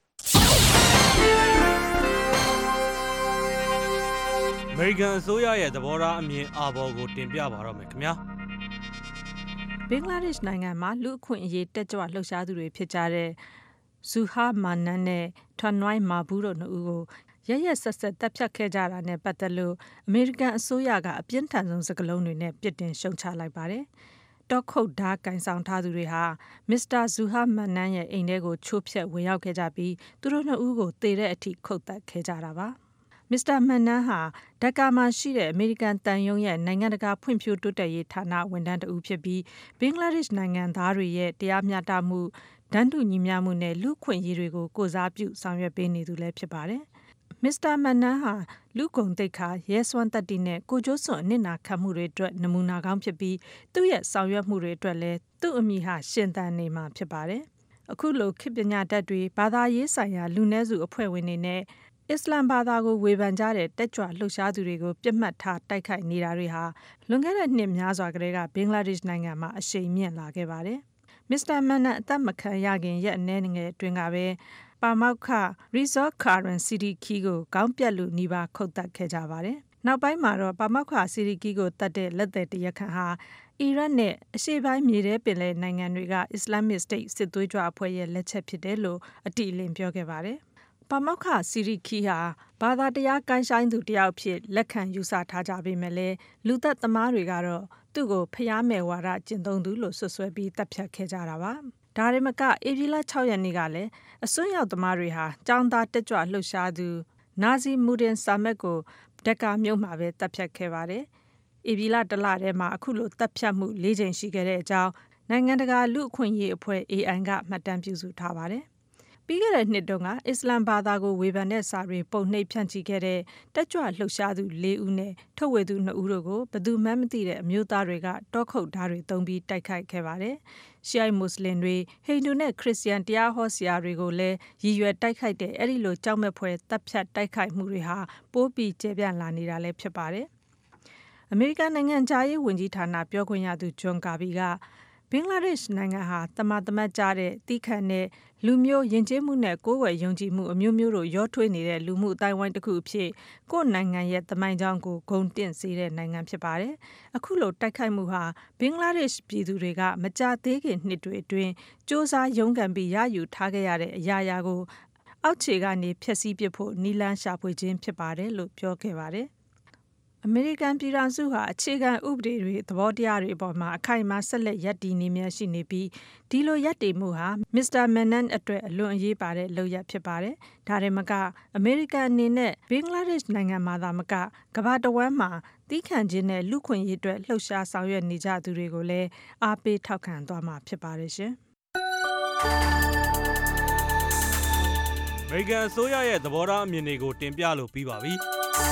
အမေရိကန်အစိုးရရဲ့သဘောထားအမြင်အာဘော်ကိုတင်ပြပါတော့မယ်ခင်ဗျာဘင်္ဂလားဒေ့ရှ်နိုင်ငံမှာလူအခွင့်အရေးတက်ကြွလှုပ်ရှားသူတွေဖြစ်ကြတဲ့ဇူဟာမာနန်နဲ့ထွန်နွိုင်းမာဘူးတို့နှစ်ဦးကိုရရဆက်ဆက်တပ်ဖြတ်ခဲ့ကြတာနဲ့ပတ်သက်လို့အမေရိကန်အစိုးရကအပြင်းထန်ဆုံးစကားလုံးတွေနဲ့ပြစ်တင်ရှုံချလိုက်ပါတယ်။တောက်ခုတ်ဓာတ်ကင်ဆောင်ထားသူတွေဟာမစ္စတာဇူဟာမာနန်ရဲ့အိမ်ထဲကိုချိုးဖျက်ဝင်ရောက်ခဲ့ကြပြီးသူတို့နှစ်ဦးကိုသေတဲ့အထိခုတ်သတ်ခဲ့ကြတာပါ။မစ္စတာမန်နန်ဟာဒက္ကာမှာရှိတဲ့အမေရိကန်တန်ယုံရဲ့နိုင်ငံတကာဖွံ့ဖြိုးတိုးတက်ရေးဌာနဝန်ထမ်းတဦးဖြစ်ပြီးဘင်္ဂလားဒေ့ရှ်နိုင်ငံသားတွေရဲ့တရားမျှတမှုဒန်းတူညီမျှမှုနဲ့လူခွင့်ရေးတွေကိုကိုစားပြုဆောင်ရွက်ပေးနေသူလည်းဖြစ်ပါတယ်။မစ္စတာမန်နန်ဟာလူကုန်တိတ်ခါရဲစွမ်းတက်တီနဲ့ကိုကျိုးစွန်အနစ်နာခံမှုတွေအတွက်နမူနာကောင်းဖြစ်ပြီးသူ့ရဲ့ဆောင်ရွက်မှုတွေအတွက်လည်းသူ့အမိဟာရှင်သန်နေမှာဖြစ်ပါတယ်။အခုလိုခေတ်ပညာတတ်တွေဘာသာရေးဆိုင်ရာလူနည်းစုအဖွဲ့ဝင်တွေနဲ့အစ္စလာမ်ဘာသာကိုဝေဖန်ကြတဲ့တက်ကြွလှုပ်ရှားသူတွေကိုပြစ်မှတ်ထားတိုက်ခိုက်နေတာတွေဟာလွန်ခဲ့တဲ့နှစ်များစွာကတည်းကဘင်္ဂလားဒေ့ရှ်နိုင်ငံမှာအရှိန်မြင့်လာခဲ့ပါတယ်။မစ္စတာမန်နန်အသက်မခံရခင်ရက်အနည်းငယ်တွင်ကပဲပါမောက္ခ Resort Karen Siddiqui ကိုခေါင်းပြတ်လူနီးပါးခုတ်တက်ခဲ့ကြပါတယ်။နောက်ပိုင်းမှာတော့ပါမောက္ခ Siddiqui ကိုတတ်တဲ့လက်သည်တရားခံဟာအီရတ်နဲ့အရှေ့ပိုင်းမြေထဲပင်လယ်နိုင်ငံတွေက Islamic State စစ်သွေးကြွအဖွဲ့ရဲ့လက်ချက်ဖြစ်တယ်လို့အတိအလင်းပြောခဲ့ပါတယ်။ပါမောက္ခ Siddiqui ဟာဘာသာတရားကိုင်းဆိုင်သူတယောက်ဖြစ်လက်ခံယူဆထားကြပေမဲ့လည်းလူသက်သမားတွေကတော့သူ့ကိုဖျားမယ်ဝါဒကျင့်သုံးသူလို့ဆွဆွဲပြီးတပ်ဖြတ်ခဲ့ကြတာပါ။ဒါရမကဧပြီလ၆ရက်နေ့ကလည်းအစွန်းရောက်သမားတွေဟာကျောင်းသားတက်ကြွလှုပ်ရှားသူနာဇီမူဒင်ဆာမက်ကိုဒက္ကာမြို့မှာပဲတပ်ဖြတ်ခဲ့ပါတယ်။ဧပြီလတလထဲမှာအခုလိုတပ်ဖြတ်မှု၄ကြိမ်ရှိခဲ့တဲ့အကြောင်းနိုင်ငံတကာလူ့အခွင့်အရေးအဖွဲ့ အေအိုင် ကမှတ်တမ်းပြုစုထားပါတယ်။ပြီးခဲ့တဲ့နှစ်တုန်းကအစ္စလမ်ဘာသာကိုဝေဖန်တဲ့စာတွေပုံနှိပ်ဖြန့်ချိခဲ့တဲ့တက်ကြွလှုပ်ရှားသူ၄ဦးနဲ့ထုတ်ဝေသူ၂ဦးတို့ကိုဘယ်သူမှမသိတဲ့အမျိုးသားတွေကတောခုတ်ဓာတ်တွေသုံးပြီးတိုက်ခိုက်ခဲ့ပါတယ်။ရှီအိုက်မွတ်စလင်တွေဟိန္ဒူနဲ့ခရစ်ယာန်တရားဟောဆရာတွေကိုလည်းရည်ရွယ်တိုက်ခိုက်တဲ့အဲ့ဒီလိုကြောက်မဲ့ဖွယ်တပ်ဖြတ်တိုက်ခိုက်မှုတွေဟာပိုးပြီးကျေပြန့်လာနေတာလည်းဖြစ်ပါတယ်။အမေရိကန်နိုင်ငံခြားရေးဝန်ကြီးဌာနပြောခွင့်ရသူဂျွန်ကာဘီကဘင်္ဂလားဒေ့ရှ်နိုင်ငံဟာတမန်တမတ်ကြတဲ့တီးခန့်တဲ့လူမျိုးယဉ်ကျေးမှုနဲ့ကိုယ်ဝယ်ယုံကြည်မှုအမျိုးမျိုးတို့ရောထွေးနေတဲ့လူမှုအတိုင်းဝိုင်းတစ်ခုအဖြစ်ကိုယ့်နိုင်ငံရဲ့သမိုင်းကြောင်းကိုဂုဏ်တင့်စေတဲ့နိုင်ငံဖြစ်ပါတယ်။အခုလိုတိုက်ခိုက်မှုဟာဘင်္ဂလားဒေ့ရှ်ပြည်သူတွေကမကြသေးခင်နှစ်တွေအတွင်းစ조사ရုန်းကန်ပြီးရယူထားခဲ့ရတဲ့အရာရာကိုအောက်ခြေကနေဖျက်ဆီးပစ်ဖို့နီလန်းရှာဖွေခြင်းဖြစ်ပါတယ်လို့ပြောခဲ့ပါတယ်။အမေရိကန်ပြည်ထောင်စုဟာအခြေခံဥပဒေတွေသဘောတရားတွေအပေါ်မှာအခိုင်အမာဆက်လက်ရပ်တည်နေမြဲရှိနေပြီးဒီလိုရပ်တည်မှုဟာမစ္စတာမန်နန်အတွက်အလွန်အရေးပါတဲ့လုပ်ရပ်ဖြစ်ပါတယ်။ဒါတွေမကအမေရိကန်အနေနဲ့ဘင်္ဂလားဒေ့ရှ်နိုင်ငံမှာသာမကကမ္ဘာတစ်ဝန်းမှာတီးခန့်ခြင်းနဲ့လူခွင့်ရေးအတွက်လှုပ်ရှားဆောင်ရွက်နေကြသူတွေကိုလည်းအားပေးထောက်ခံသွားမှာဖြစ်ပါတယ်ရှင်။အမေရိကန်အစိုးရရဲ့သဘောထားအမြင်တွေကိုတင်ပြလို့ပြီးပါပြီ။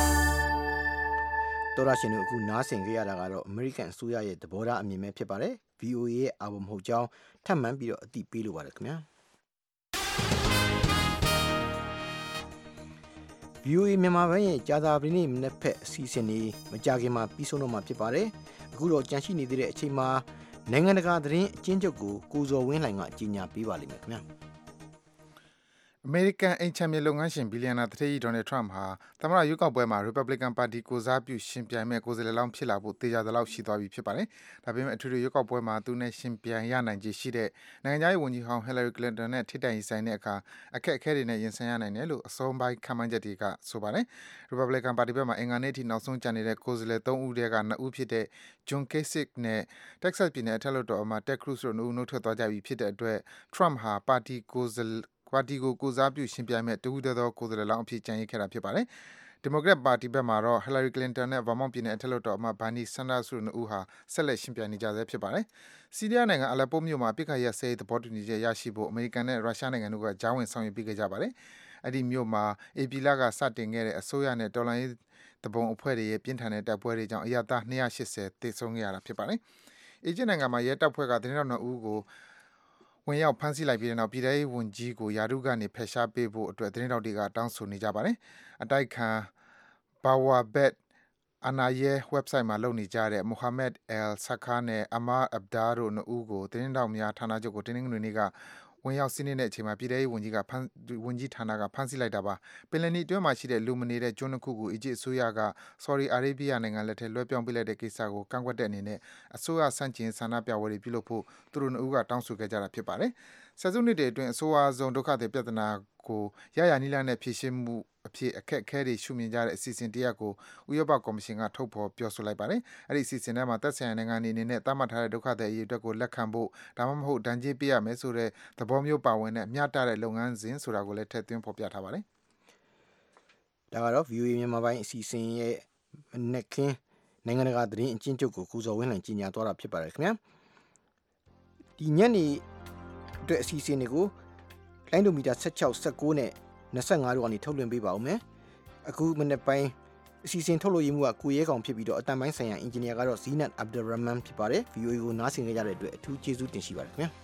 တော်ရရှင်တို့အခုနားဆင်ကြရတာကတော့အမေရိကန်အစိုးရရဲ့သဘောထားအမြင်ပဲဖြစ်ပါတယ် ဗီအိုအေ ရဲ့အာဘော်မဟုတ်ကြောင်းထပ်မံပြီးတော့အသိပေးလိုပါတယ်ခင်ဗျာ ဗီအိုအေ မြန်မာပိုင်းရဲ့ကြာသပတေးနေ့မနက်ဖက်အစီအစဉ်တွေမကြခင်မှာပြီးဆုံးတော့မှာဖြစ်ပါတယ်အခုတော့ကြန့်ရှိနေသေးတဲ့အချိန်မှာနိုင်ငံတကာသတင်းအကျဉ်းချုပ်ကိုကိုဇော်ဝင်းလှိုင်ကကြီးညာပေးပါလိမ့်မယ်ခင်ဗျာအမေရိကန်အိမ်ချမ်းမြေလုပ်ငန်းရှင်ဘီလီယံနာတထေးကြီးဒေါ်နယ်ထရမ့်ဟာသမ္မတရွေးကောက်ပွဲမှာ Republican ပါတီကိုစားပြုရှင်ပြိုင်မဲ့ကိုယ်စားလှယ်လောင်းဖြစ်လာဖို့သေချာသလောက်ရှိသွားပြီဖြစ်ပါတယ်။ဒါပေမဲ့အထွေထွေရွေးကောက်ပွဲမှာသူနဲ့ရှင်ပြိုင်ရနိုင်ခြေရှိတဲ့နိုင်ငံခြားရေးဝန်ကြီးဟောင်း Hillary Clinton နဲ့ထိပ်တိုက်ရင်ဆိုင်တဲ့အခါအခက်အခဲတွေနဲ့ရင်ဆိုင်ရနိုင်တယ်လို့အစောပိုင်းခန့်မှန်းချက်တွေကဆိုပါတယ်။ Republican ပါတီဘက်မှာအင်္ဂါနေ့ထိနောက်ဆုံးကျန်နေတဲ့ကိုယ်စားလှယ်၃ဦးတည်းက၂ဦးဖြစ်တဲ့ John Kasich နဲ့ Texas ပြည်နယ်အထက်လွှတ်တော်အမတ် Ted Cruz တို့၂ဦးနှုတ်ထွက်သွားကြပြီဖြစ်တဲ့အတွက် Trump ဟာပါတီကိုယ်စားပါတီကိုကိုစားပြုရှင်ပြိုင်မဲ့တဦးတည်းသောကိုယ်စားလှယ်လောင်းအဖြစ်ကြံရည်ခဲ့တာဖြစ်ပါတယ်။ Democrat ပါတီဘက်မှာတော့ Hillary Clinton နဲ့ Vermont ပြည်နယ်အထက်လွှတ်တော်အမတ် Bernie Sanders တို့နှစ်ဦးဟာဆက်လက်ရှင်ပြိုင်နေကြဆဲဖြစ်ပါတယ်။ဆီးရီးယားနိုင်ငံ Aleppo မြို့မှာအပစ်အခတ်ရပ်စဲရေးသဘောတူညီချက်ရရှိဖို့အမေရိကန်နဲ့ရုရှားနိုင်ငံတို့ကကြားဝင်ဆောင်ရွက်ပေးခဲ့ကြပါတယ်။အဲဒီမြို့မှာဧပြီလကစတင်ခဲ့တဲ့အစိုးရနဲ့တော်လှန်ရေးသူပုန်အဖွဲ့တွေရဲ့ပြင်းထန်တဲ့တိုက်ပွဲတွေကြောင့်အရပ်သား၂၈၀သေဆုံးခဲ့ရတာဖြစ်ပါတယ်။အီဂျစ်နိုင်ငံမှာရဲတပ်ဖွဲ့ကသတင်းတော်နှစ်ဦးကိုဝင်ရောက်ဖမ်းဆီးလိုက်ပြီးတဲ့နောက်ပြည်ထောင်စုဝန်ကြီးကိုယာရုကနေဖယ်ရှားပေးဖို့အတွက်သတင်းတောက်တွေကတောင်းဆိုနေကြပါတယ်။အတိုက်ခံ Bawabet အနာရဲ website မှာလုပ်နေကြတဲ့ Mohammed El-Saka နဲ့ Amar Abda တို့နှစ်ဦးကိုသတင်းတောက်များဌာနချုပ်ကိုတင်းငွေနေ့ကဝင်ရောက်စီးနင်းတဲ့အချိန်မှာပြည်ထောင်စုဝန်ကြီးကဖမ်းဝန်ကြီးဌာနကဖမ်းဆီးလိုက်တာပါပင်လယ်နီအတွင်းမှာရှိတဲ့လူမနေတဲ့ကျွန်းတစ်ခုကိုအီဂျစ်အစိုးရက Saudi Arabia နိုင်ငံလက်ထဲလွှဲပြောင်းပေးလိုက်တဲ့ကိစ္စကိုကန့်ကွက်တဲ့အနေနဲ့အစိုးရဆန့်ကျင်ဆန္ဒပြပွဲတွေပြုလုပ်ဖို့သူတို့နှစ်ဦးကတောင်းဆိုခဲ့ကြတာဖြစ်ပါတယ်ဆယ်စုနှစ်တွေအတွင်းအဆိုအဆုံးဒုက္ခတွေပြဿနာကိုရရနီးလာနဲ့ဖြေရှင်းမှုအဖြစ်အခက်အခဲတွေရှုမြင်ကြတဲ့အစီအစဉ်တရက်ကိုဥရောပကော်မရှင်ကထုတ်ဖော်ပြောဆိုလိုက်ပါတယ်။အဲဒီအစီအစဉ်ထဲမှာသက်ဆိုင်ရာနိုင်ငံအနေနဲ့သတ်မှတ်ထားတဲ့ဒုက္ခတွေအရေးအတွက်ကိုလက်ခံဖို့ဒါမှမဟုတ်ဒဏ်ကြေးပေးရမယ်ဆိုတဲ့သဘောမျိုးပါဝင်တဲ့မျှတတဲ့လုပ်ငန်းစဉ်ဆိုတာကိုလည်းထည့်သွင်းဖော်ပြထားပါတယ်။ဒါကတော့ ဗီအိုအေ မြန်မာပိုင်းအစီအစဉ်ရဲ့မနက်ခင်းနိုင်ငံတကာသတင်းအကျဉ်းချုပ်ကိုကိုဇော်ဝင်းလှိုင်ကြီးညာသွားတာဖြစ်ပါတယ်ခင်ဗျာ။ဒီညနေအတွက်အစီအစဉ်တွေကိုလိုင်းဒိုမီတာ၁၆ ၁၉နဲ့၂၅တို့ကနေထုတ်လွှင့်ပေးပါဦးမယ်အခုမနေ့ပိုင်းအစီအစဉ်ထုတ်လို့ရမှုကကိုရဲကောင်ဖြစ်ပြီးတော့အတန်ပိုင်းဆိုင်ရာအင်ဂျင်နီယာကတော့ Zinat Abdulrahman ဖြစ်ပါတယ် ဗီအိုအေ ကိုနားဆင်ကြတဲ့အတွက်အထူးကျေးဇူးတင်ရှိပါတယ်ခင်ဗျာ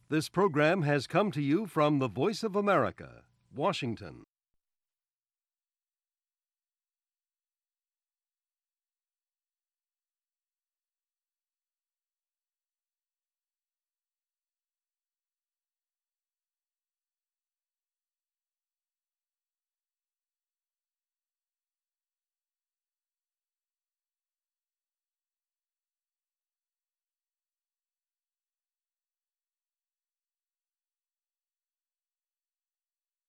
This program has come to you from the Voice of America, Washington.